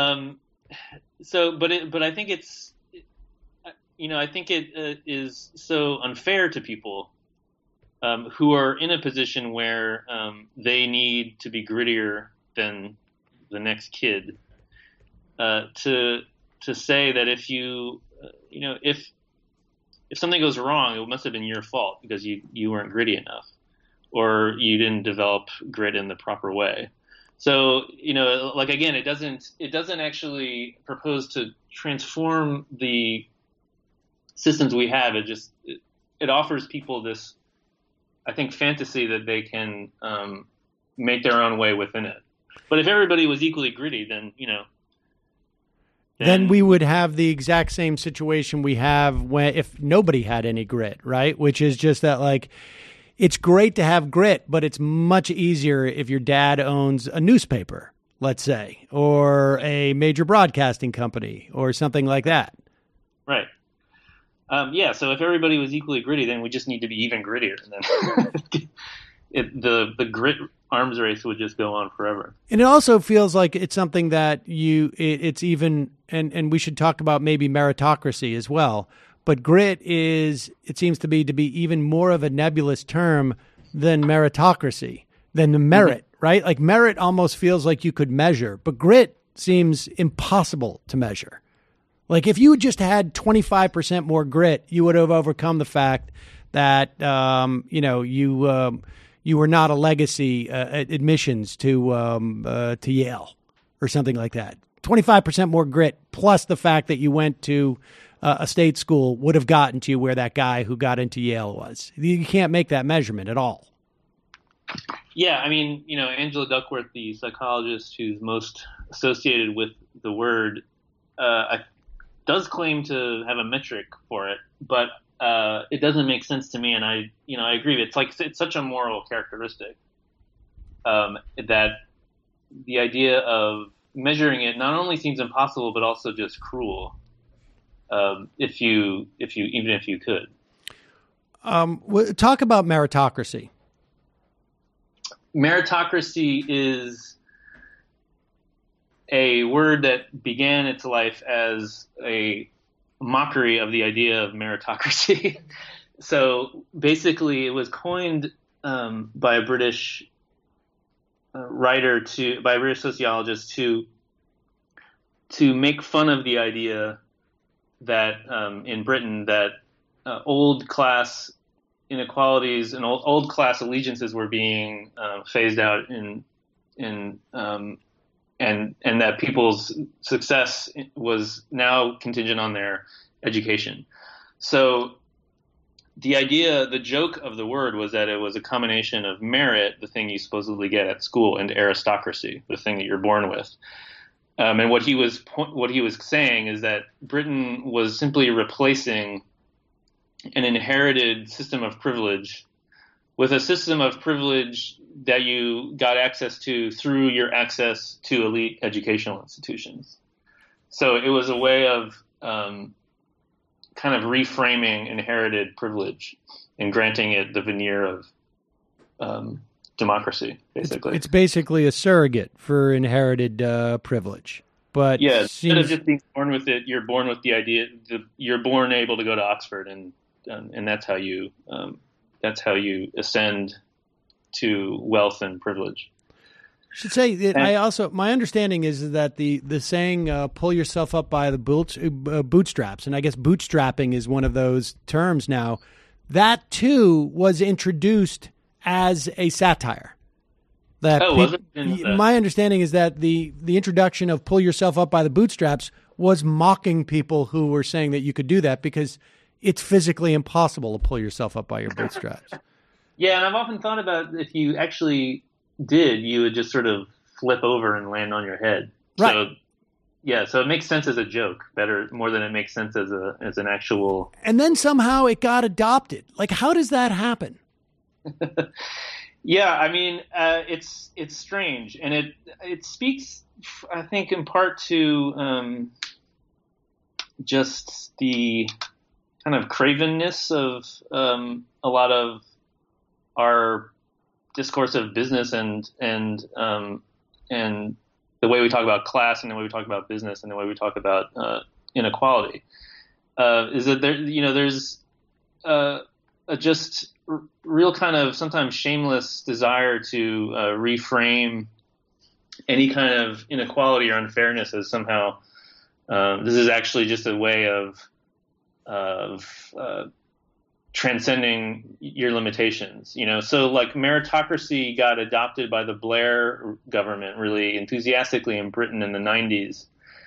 But I think it's, I think it is so unfair to people who are in a position where they need to be grittier than the next kid, to say that if you, if something goes wrong, it must have been your fault because you weren't gritty enough, or you didn't develop grit in the proper way. So, again, it doesn't actually propose to transform the systems we have. It offers people this, I think, fantasy that they can make their own way within it. But if everybody was equally gritty, then, then we would have the exact same situation we have when if nobody had any grit, right? Which is just that, like, it's great to have grit, but it's much easier if your dad owns a newspaper, let's say, or a major broadcasting company or something like that. Right. Yeah, so if everybody was equally gritty, then we just need to be even grittier. And then the grit arms race would just go on forever. And it also feels like it's something that it's even, and we should talk about maybe meritocracy as well. But grit it seems to be even more of a nebulous term than meritocracy, than the merit, right? Like merit almost feels like you could measure, but grit seems impossible to measure. Like if you just had 25% more grit, you would have overcome the fact that, you were not a legacy admissions to Yale or something like that. 25% more grit plus the fact that you went to a state school would have gotten to you where that guy who got into Yale was. You can't make that measurement at all. Yeah, I mean, Angela Duckworth, the psychologist who's most associated with the word, does claim to have a metric for it, but it doesn't make sense to me. And I agree. It's such a moral characteristic that the idea of measuring it not only seems impossible, but also just cruel. If you could. Talk about meritocracy. Meritocracy is a word that began its life as a mockery of the idea of meritocracy. So basically, it was coined by a British by a British sociologist to make fun of the idea that in Britain that old class inequalities and old class allegiances were being phased out and that people's success was now contingent on their education. So the joke of the word was that it was a combination of merit, the thing you supposedly get at school, and aristocracy, the thing that you're born with. And what he was saying is that Britain was simply replacing an inherited system of privilege with a system of privilege that you got access to through your access to elite educational institutions. So it was a way of kind of reframing inherited privilege and granting it the veneer of democracy, basically. It's basically a surrogate for inherited privilege. But yeah, instead of just being born with it, you're born with the idea that you're born able to go to Oxford, and that's how you ascend to wealth and privilege. I should say that my understanding is that the saying "pull yourself up by the bootstraps," and I guess bootstrapping is one of those terms now. That too was introduced as a satire. Was it? My understanding is that the introduction of "pull yourself up by the bootstraps" was mocking people who were saying that you could do that because it's physically impossible to pull yourself up by your bootstraps. Yeah, and I've often thought about if you actually did, you would just sort of flip over and land on your head. Right. So it makes sense as a joke more than it makes sense as an actual. And then somehow it got adopted. Like, how does that happen? Yeah, I mean, it's strange, and it speaks, I think, in part to just the kind of cravenness of a lot of our discourse of business and the way we talk about class and the way we talk about business and the way we talk about inequality is that there's a just real kind of sometimes shameless desire to reframe any kind of inequality or unfairness as somehow this is actually just a way of transcending your limitations, So like meritocracy got adopted by the Blair government really enthusiastically in Britain in the 90s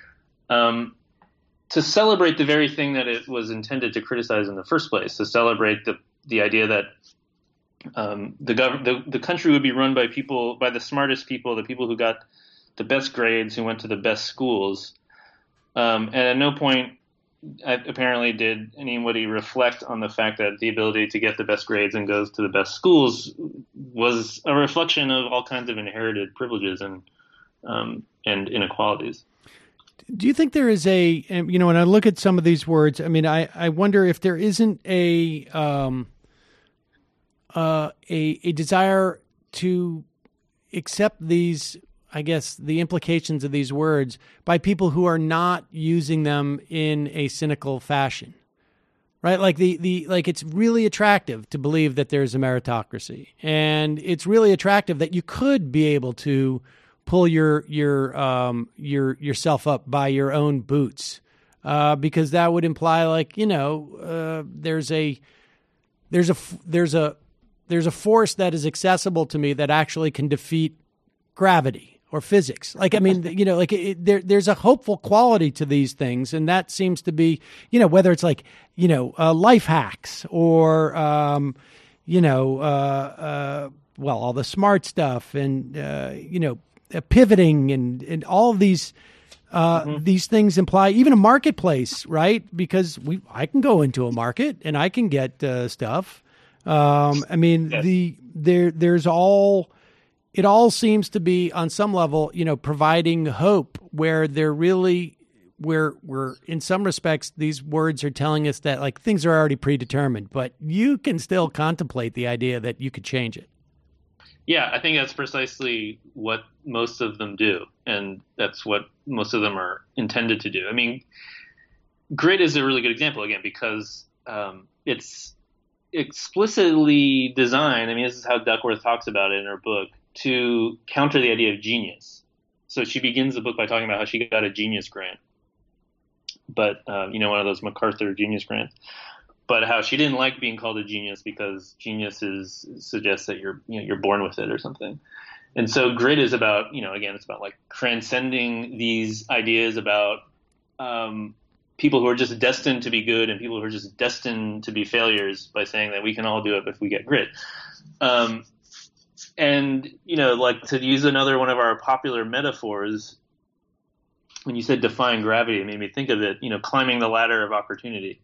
to celebrate the very thing that it was intended to criticize in the first place, to celebrate the idea that the country would be run by the smartest people, the people who got the best grades, who went to the best schools, And at no point apparently did anybody reflect on the fact that the ability to get the best grades and goes to the best schools was a reflection of all kinds of inherited privileges and inequalities. Do you think there is when I look at some of these words, I mean, I wonder if there isn't a desire to accept these, I guess, the implications of these words by people who are not using them in a cynical fashion, right? Like like it's really attractive to believe that there's a meritocracy, and it's really attractive that you could be able to pull yourself up by your own boots, because that would imply, like, there's a force that is accessible to me that actually can defeat gravity or physics. Like, I mean, there's a hopeful quality to these things, and that seems to be, whether it's like, life hacks or, all the smart stuff and, pivoting and all of these things imply even a marketplace, right? Because I can go into a market and I can get stuff. I mean, yes. It all seems to be on some level, providing hope where where in some respects, these words are telling us that, like, things are already predetermined, but you can still contemplate the idea that you could change it. Yeah, I think that's precisely what most of them do, and that's what most of them are intended to do. I mean, grit is a really good example, again, because it's explicitly designed, I mean, this is how Duckworth talks about it in her book, to counter the idea of genius. So she begins the book by talking about how she got a genius grant, but, one of those MacArthur genius grants. But how she didn't like being called a genius because genius suggests that you're born with it or something. And so grit is about, again, it's about like transcending these ideas about people who are just destined to be good and people who are just destined to be failures by saying that we can all do it if we get grit. And, like, to use another one of our popular metaphors, when you said defying gravity, it made me think of it, climbing the ladder of opportunity.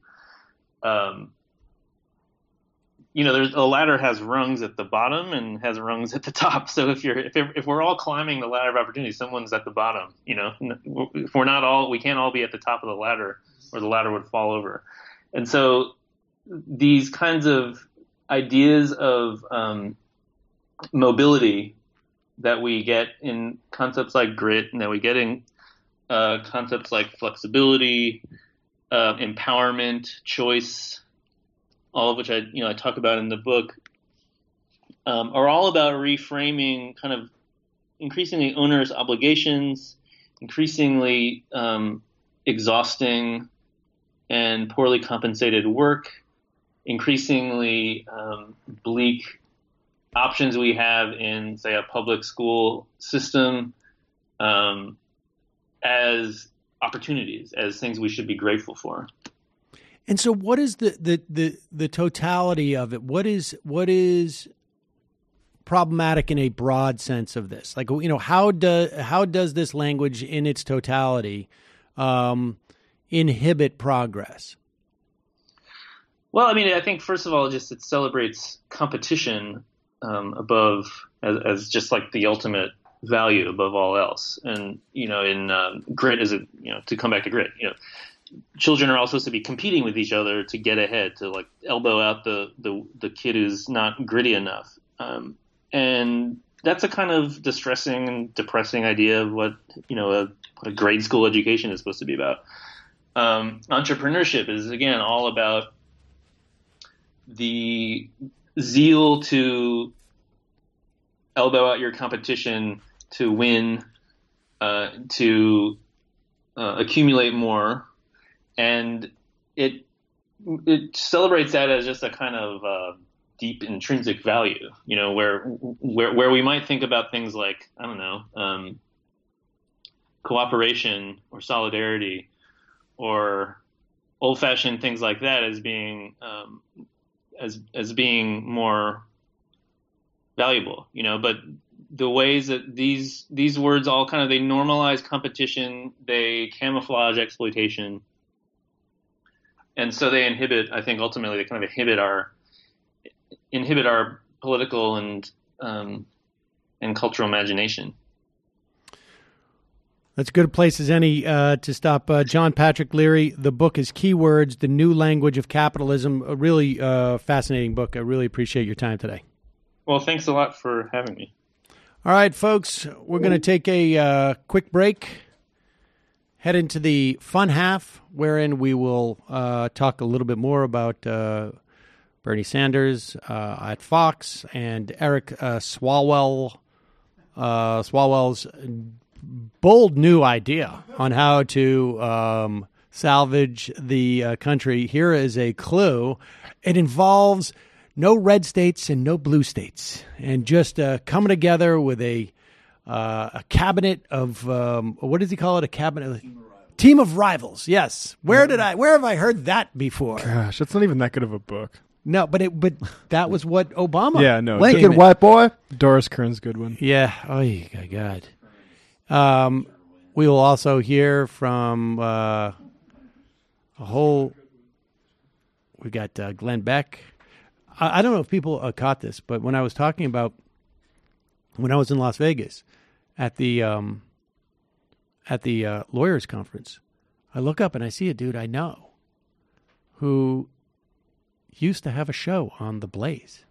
There's a ladder has rungs at the bottom and has rungs at the top. So if we're all climbing the ladder of opportunity, someone's at the bottom. If we're not all, we can't all be at the top of the ladder, or the ladder would fall over. And so these kinds of ideas of mobility that we get in concepts like grit, and that we get in concepts like flexibility, empowerment, choice, all of which I talk about in the book, are all about reframing kind of increasingly onerous obligations, increasingly exhausting and poorly compensated work, increasingly bleak options we have in, say, a public school system, as opportunities, as things we should be grateful for. And so what is the totality of it? What is problematic in a broad sense of this? Like, how does this language in its totality inhibit progress? Well, I mean, I think first of all, it celebrates competition above as just like the ultimate value above all else. And, in grit is to come back to grit, children are all supposed to be competing with each other to get ahead, to like elbow out the kid who's not gritty enough. And that's a kind of distressing and depressing idea of what a grade school education is supposed to be about. Entrepreneurship is, again, all about the zeal to elbow out your competition, to win, to accumulate more. And it celebrates that as just a kind of deep intrinsic value, where we might think about things like, I don't know, cooperation or solidarity or old-fashioned things like that as being as being more valuable, but the ways that these words all kind of, they normalize competition, they camouflage exploitation, and so they inhibit. I think ultimately they kind of inhibit our political and cultural imagination. That's as good a place as any to stop. John Patrick Leary, the book is Keywords, The New Language of Capitalism. A really fascinating book. I really appreciate your time today. Well, thanks a lot for having me. All right, folks, we're going to take a quick break, head into the fun half, wherein we will talk a little bit more about Bernie Sanders at Fox and Eric Swalwell's bold new idea on how to salvage the country. Here is a clue. It involves no red states and no blue states, and just coming together with a cabinet of what does he call it? A cabinet team of rivals. Yes. Where have I heard that before? Gosh, that's not even that good of a book. No, but that was what Obama. Yeah, no. Lincoln, white boy. Doris Kearns Goodwin. Yeah. Oh my God. We will also hear from a whole. We got Glenn Beck. I don't know if people caught this, but when I was talking about when I was in Las Vegas at the lawyers conference, I look up and I see a dude I know who used to have a show on the Blaze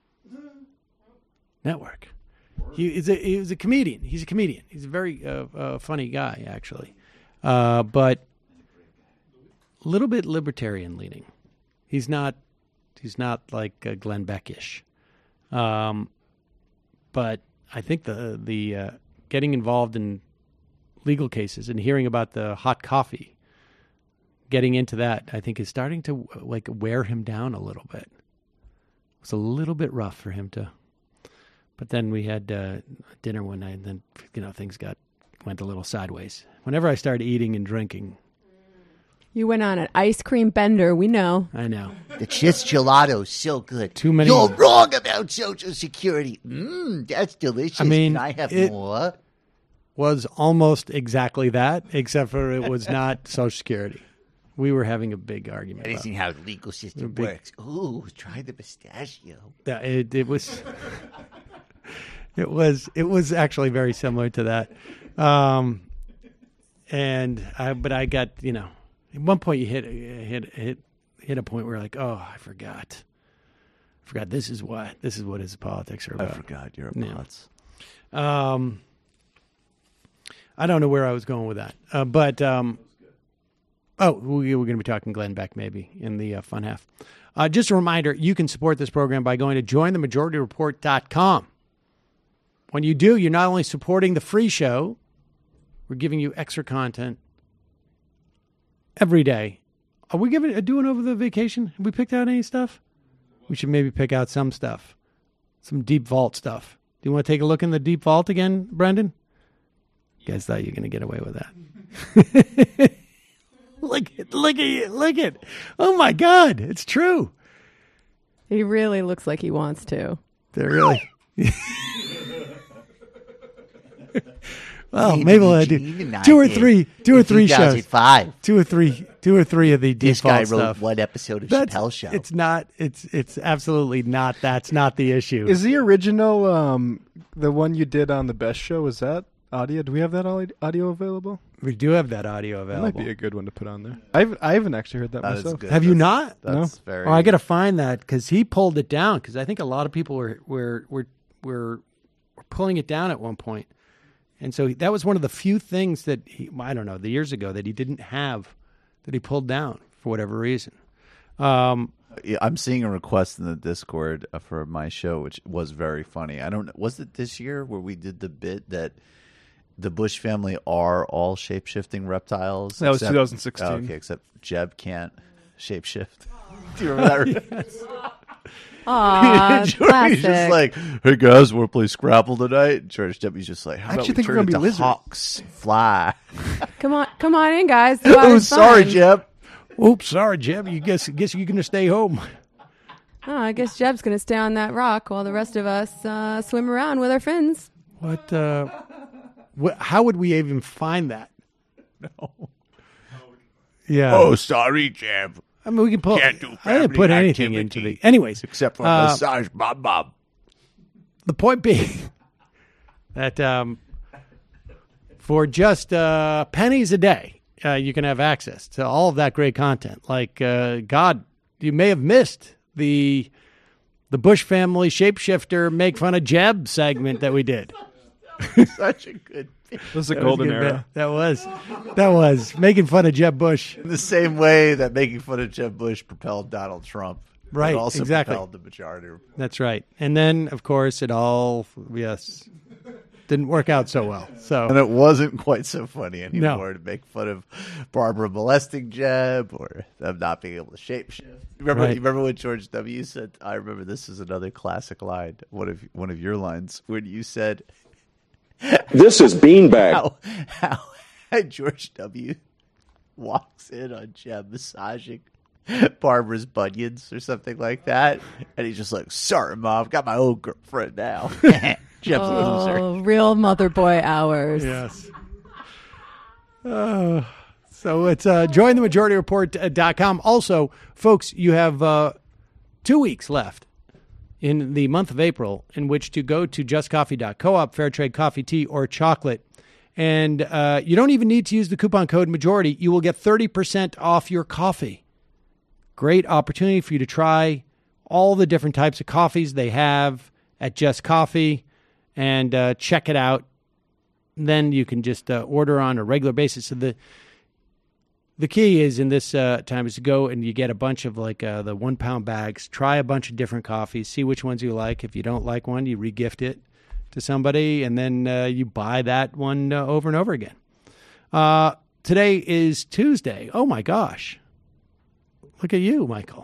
Network. He was a comedian. He's a comedian. He's a very funny guy, actually, but a little bit libertarian leaning. He's not like Glenn Beck-ish. But I think the getting involved in legal cases and hearing about the hot coffee, getting into that, I think is starting to like wear him down a little bit. It was a little bit rough for him to. But then we had dinner one night, and then things went a little sideways. Whenever I started eating and drinking. You went on an ice cream bender, we know. I know. The Chiz Gelato's so good. Too many. You're wrong about Social Security. That's delicious. I mean, Can I have more? Was almost exactly that, except for it was not Social Security. We were having a big argument. That isn't how the legal system works. Ooh, try the pistachio. It was. It was actually very similar to that. But I got, at one point you hit a point where you're like, oh, I forgot. This is what his politics are about. I forgot you're a bots. I don't know where I was going with that. But we're going to be talking Glenn Beck maybe in the fun half. Just a reminder, you can support this program by going to jointhemajority.report.com. When you do, you're not only supporting the free show, we're giving you extra content every day. Are we doing over the vacation? Have we picked out any stuff? We should maybe pick out some stuff. Some Deep Vault stuff. Do you want to take a look in the Deep Vault again, Brendan? You guys thought you were going to get away with that. Look at. Oh, my God. It's true. He really looks like he wants to. They're really... Well, maybe we'll do two or three shows. 2005. Two or three of the This default guy wrote stuff. one episode of Chappelle's Show. It's not. It's absolutely not. That's not the issue. Is the original the one you did on the Best Show? Is that audio? Do we have that audio available? We do have that audio available. That might be a good one to put on there. I haven't actually heard that myself. Good. Have you not? That's No. very. Oh, I got to find that because he pulled it down. Because I think a lot of people were pulling it down at one point. And so that was one of the few things that the years ago that he didn't have, that he pulled down for whatever reason. I'm seeing a request in the Discord for my show, which was very funny. I don't know. Was it this year where we did the bit that the Bush family are all shape-shifting reptiles? That was 2016. Oh, okay, except Jeb can't shape-shift. Do you remember that reference? Aw, George's classic. just like, hey guys, want to play Scrabble tonight? George Debbie's just like, how I about actually we think turn we're gonna be into lizards. hawks fly? Come on in, guys. Oh, sorry, Jeb. Oops, sorry, Jeb. You guess you're going to stay home. Oh, I guess Jeb's going to stay on that rock while the rest of us swim around with our fins. How would we even find that? No. Yeah. Oh, sorry, Jeb. I mean, we can pull. Can't do I didn't put family anything activity. into the. Anyways, Except for massage bob. the point being that for just pennies a day, you can have access to all of that great content. Like, God, you may have missed the Bush family shapeshifter make fun of Jeb segment that we did. Such a good This is a That was golden good era. bit. That was making fun of Jeb Bush. In the same way that making fun of Jeb Bush propelled Donald Trump. Right, It also exactly. propelled the majority. That's right. And then, of course, it all, didn't work out so well. So And it wasn't quite so funny anymore to make fun of Barbara molesting Jeb or them not being able to shapeshift. You remember when George W. said, I remember this is another classic line, one of your lines, when you said, This is beanbag. how George W. walks in on Jeb massaging Barbara's bunions or something like that, and he's just like, sorry, Mom, got my own girlfriend now. Jeb's a loser. Oh, real mother boy hours. Yes. So it's jointhemajority.report.com. Also, folks, you have 2 weeks left in the month of April in which to go to justcoffee.coop, fair trade coffee, tea, or chocolate. And you don't even need to use the coupon code majority. You will get 30% off your coffee. Great opportunity for you to try all the different types of coffees they have at Just Coffee and check it out. Then you can just order on a regular basis. So the key is in this time is to go and you get a bunch of like the 1 pound bags, try a bunch of different coffees, see which ones you like. If you don't like one, you regift it to somebody, and then you buy that one over and over again. Today is Tuesday. Oh my gosh. Look at you, Michael.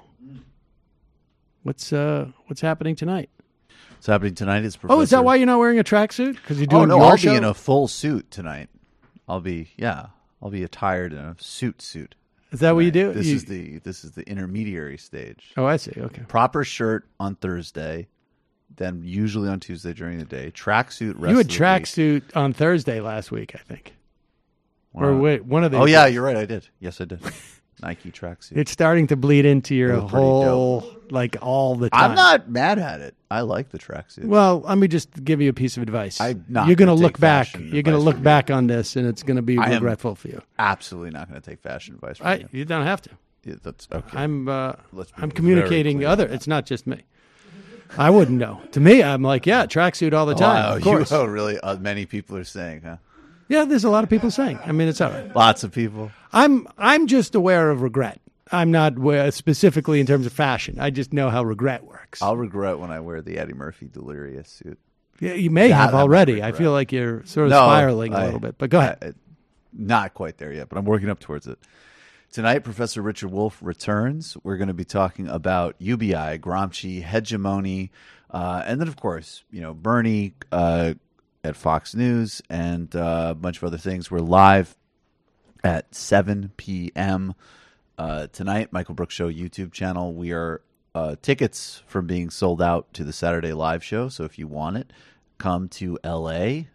What's happening tonight? What's happening tonight is Professor... Oh, is that why you're not wearing a tracksuit? Because you're doing no, your I'll show? be in a full suit tonight. I'll be attired in a suit. Is that what you do? This is the intermediary stage. Oh, I see. Okay. Proper shirt on Thursday, then usually on Tuesday during the day. Tracksuit rest You had of the week. tracksuit on Thursday last week, I think. Or wait, one of the. Oh yeah, you're right. I did. Yes, I did. Nike tracksuit. It's starting to bleed into your They were pretty whole, like all the time. I'm not mad at it. I like the tracksuit. Well, let me just give you a piece of advice. I'm not You're going to gonna look take back. fashion You're going to advice look from back on this, and it's going to be I am regretful for you. Absolutely not going to take fashion advice from you. You don't have to. Yeah, that's okay. I'm Let's be communicating very other. clear. It's not just me. I wouldn't know. To me, I'm like, yeah, tracksuit all the time. Wow, of course. really? Many people are saying, huh? Yeah, there's a lot of people saying. I mean, it's all right. Lots of people. I'm just aware of regret. I'm not specifically in terms of fashion. I just know how regret works. I'll regret when I wear the Eddie Murphy Delirious suit. Yeah, you may That have I might already. I regret. feel like you're sort of No, spiraling a little bit. But go ahead. Not quite there yet, but I'm working up towards it. Tonight, Professor Richard Wolff returns. We're going to be talking about UBI, Gramsci, hegemony, and then, of course, Bernie at Fox News and a bunch of other things. We're live at 7 p.m. Tonight, Michael Brooks Show YouTube channel. We are tickets from being sold out to the Saturday live show. So if you want it, come to L.A.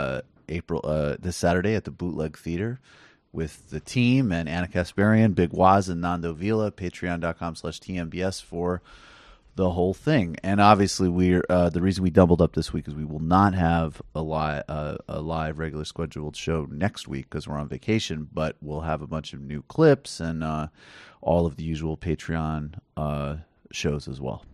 This Saturday at the Bootleg Theater with the team and Anna Kasparian, Big Waz, and Nando Vila. Patreon.com/TMBS for the whole thing. And obviously, we're the reason we doubled up this week is we will not have a live regular scheduled show next week because we're on vacation, but we'll have a bunch of new clips and all of the usual Patreon shows as well.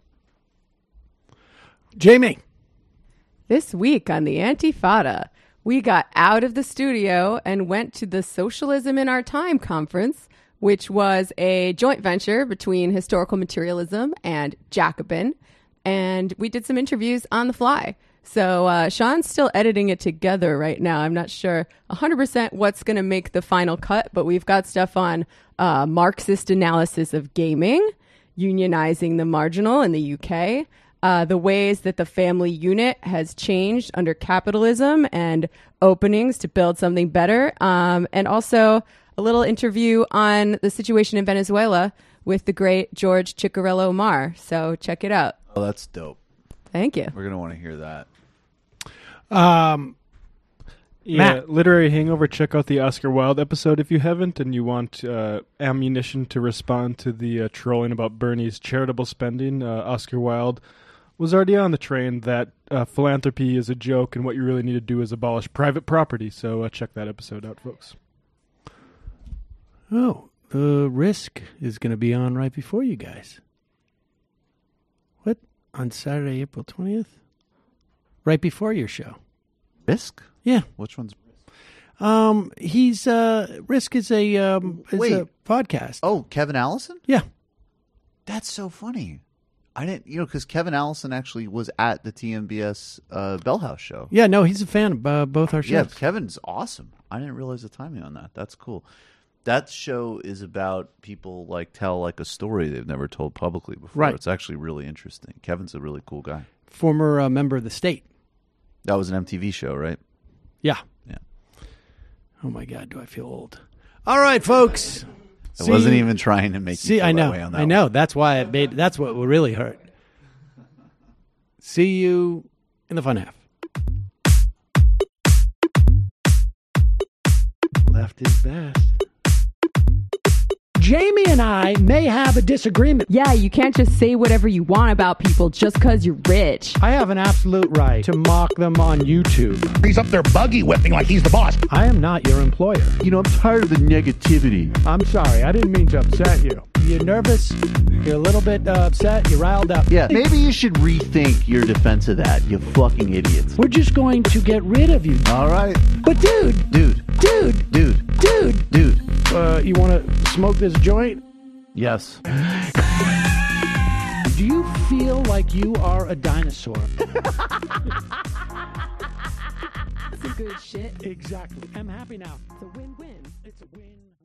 Jamie. This week on the Antifada, we got out of the studio and went to the Socialism in Our Time conference, which was a joint venture between Historical Materialism and Jacobin. And we did some interviews on the fly. So Sean's still editing it together right now. I'm not sure 100% what's going to make the final cut, but we've got stuff on Marxist analysis of gaming, unionizing the marginal in the UK, the ways that the family unit has changed under capitalism and openings to build something better, and also a little interview on the situation in Venezuela with the great George Chicarello Mar. So check it out. Oh, that's dope. Thank you. We're going to want to hear that. Yeah, Matt. Literary Hangover. Check out the Oscar Wilde episode if you haven't, and you want ammunition to respond to the trolling about Bernie's charitable spending. Oscar Wilde was already on the train that philanthropy is a joke, and what you really need to do is abolish private property. So check that episode out, folks. Oh, the Risk is going to be on right before you guys. What? On Saturday, April 20th? Right before your show. Risk? Yeah. Which one's He's Risk is a podcast. Oh, Kevin Allison? Yeah. That's so funny. I didn't, because Kevin Allison actually was at the TMBS Bell House show. Yeah, no, he's a fan of both our shows. Yeah, Kevin's awesome. I didn't realize the timing on that. That's cool. That show is about people tell a story they've never told publicly before. Right. It's actually really interesting. Kevin's a really cool guy. Former member of the state. That was an MTV show, right? Yeah. Yeah. Oh my God, do I feel old? All right, folks. I wasn't even trying to make you feel I know. that way on that I know. That's why it made. That's what really hurt. See you in the fun half. Left is best. Jamie and I may have a disagreement. Yeah, you can't just say whatever you want about people just because you're rich. I have an absolute right to mock them on YouTube. He's up there buggy whipping like he's the boss. I am not your employer. I'm tired of the negativity. I'm sorry. I didn't mean to upset you. You're nervous. You're a little bit upset. You're riled up. Yeah, maybe you should rethink your defense of that, you fucking idiots. We're just going to get rid of you. All right. But dude. You want to smoke this joint? Yes. Do you feel like you are a dinosaur? That's some good shit. Exactly. I'm happy now. It's a win-win.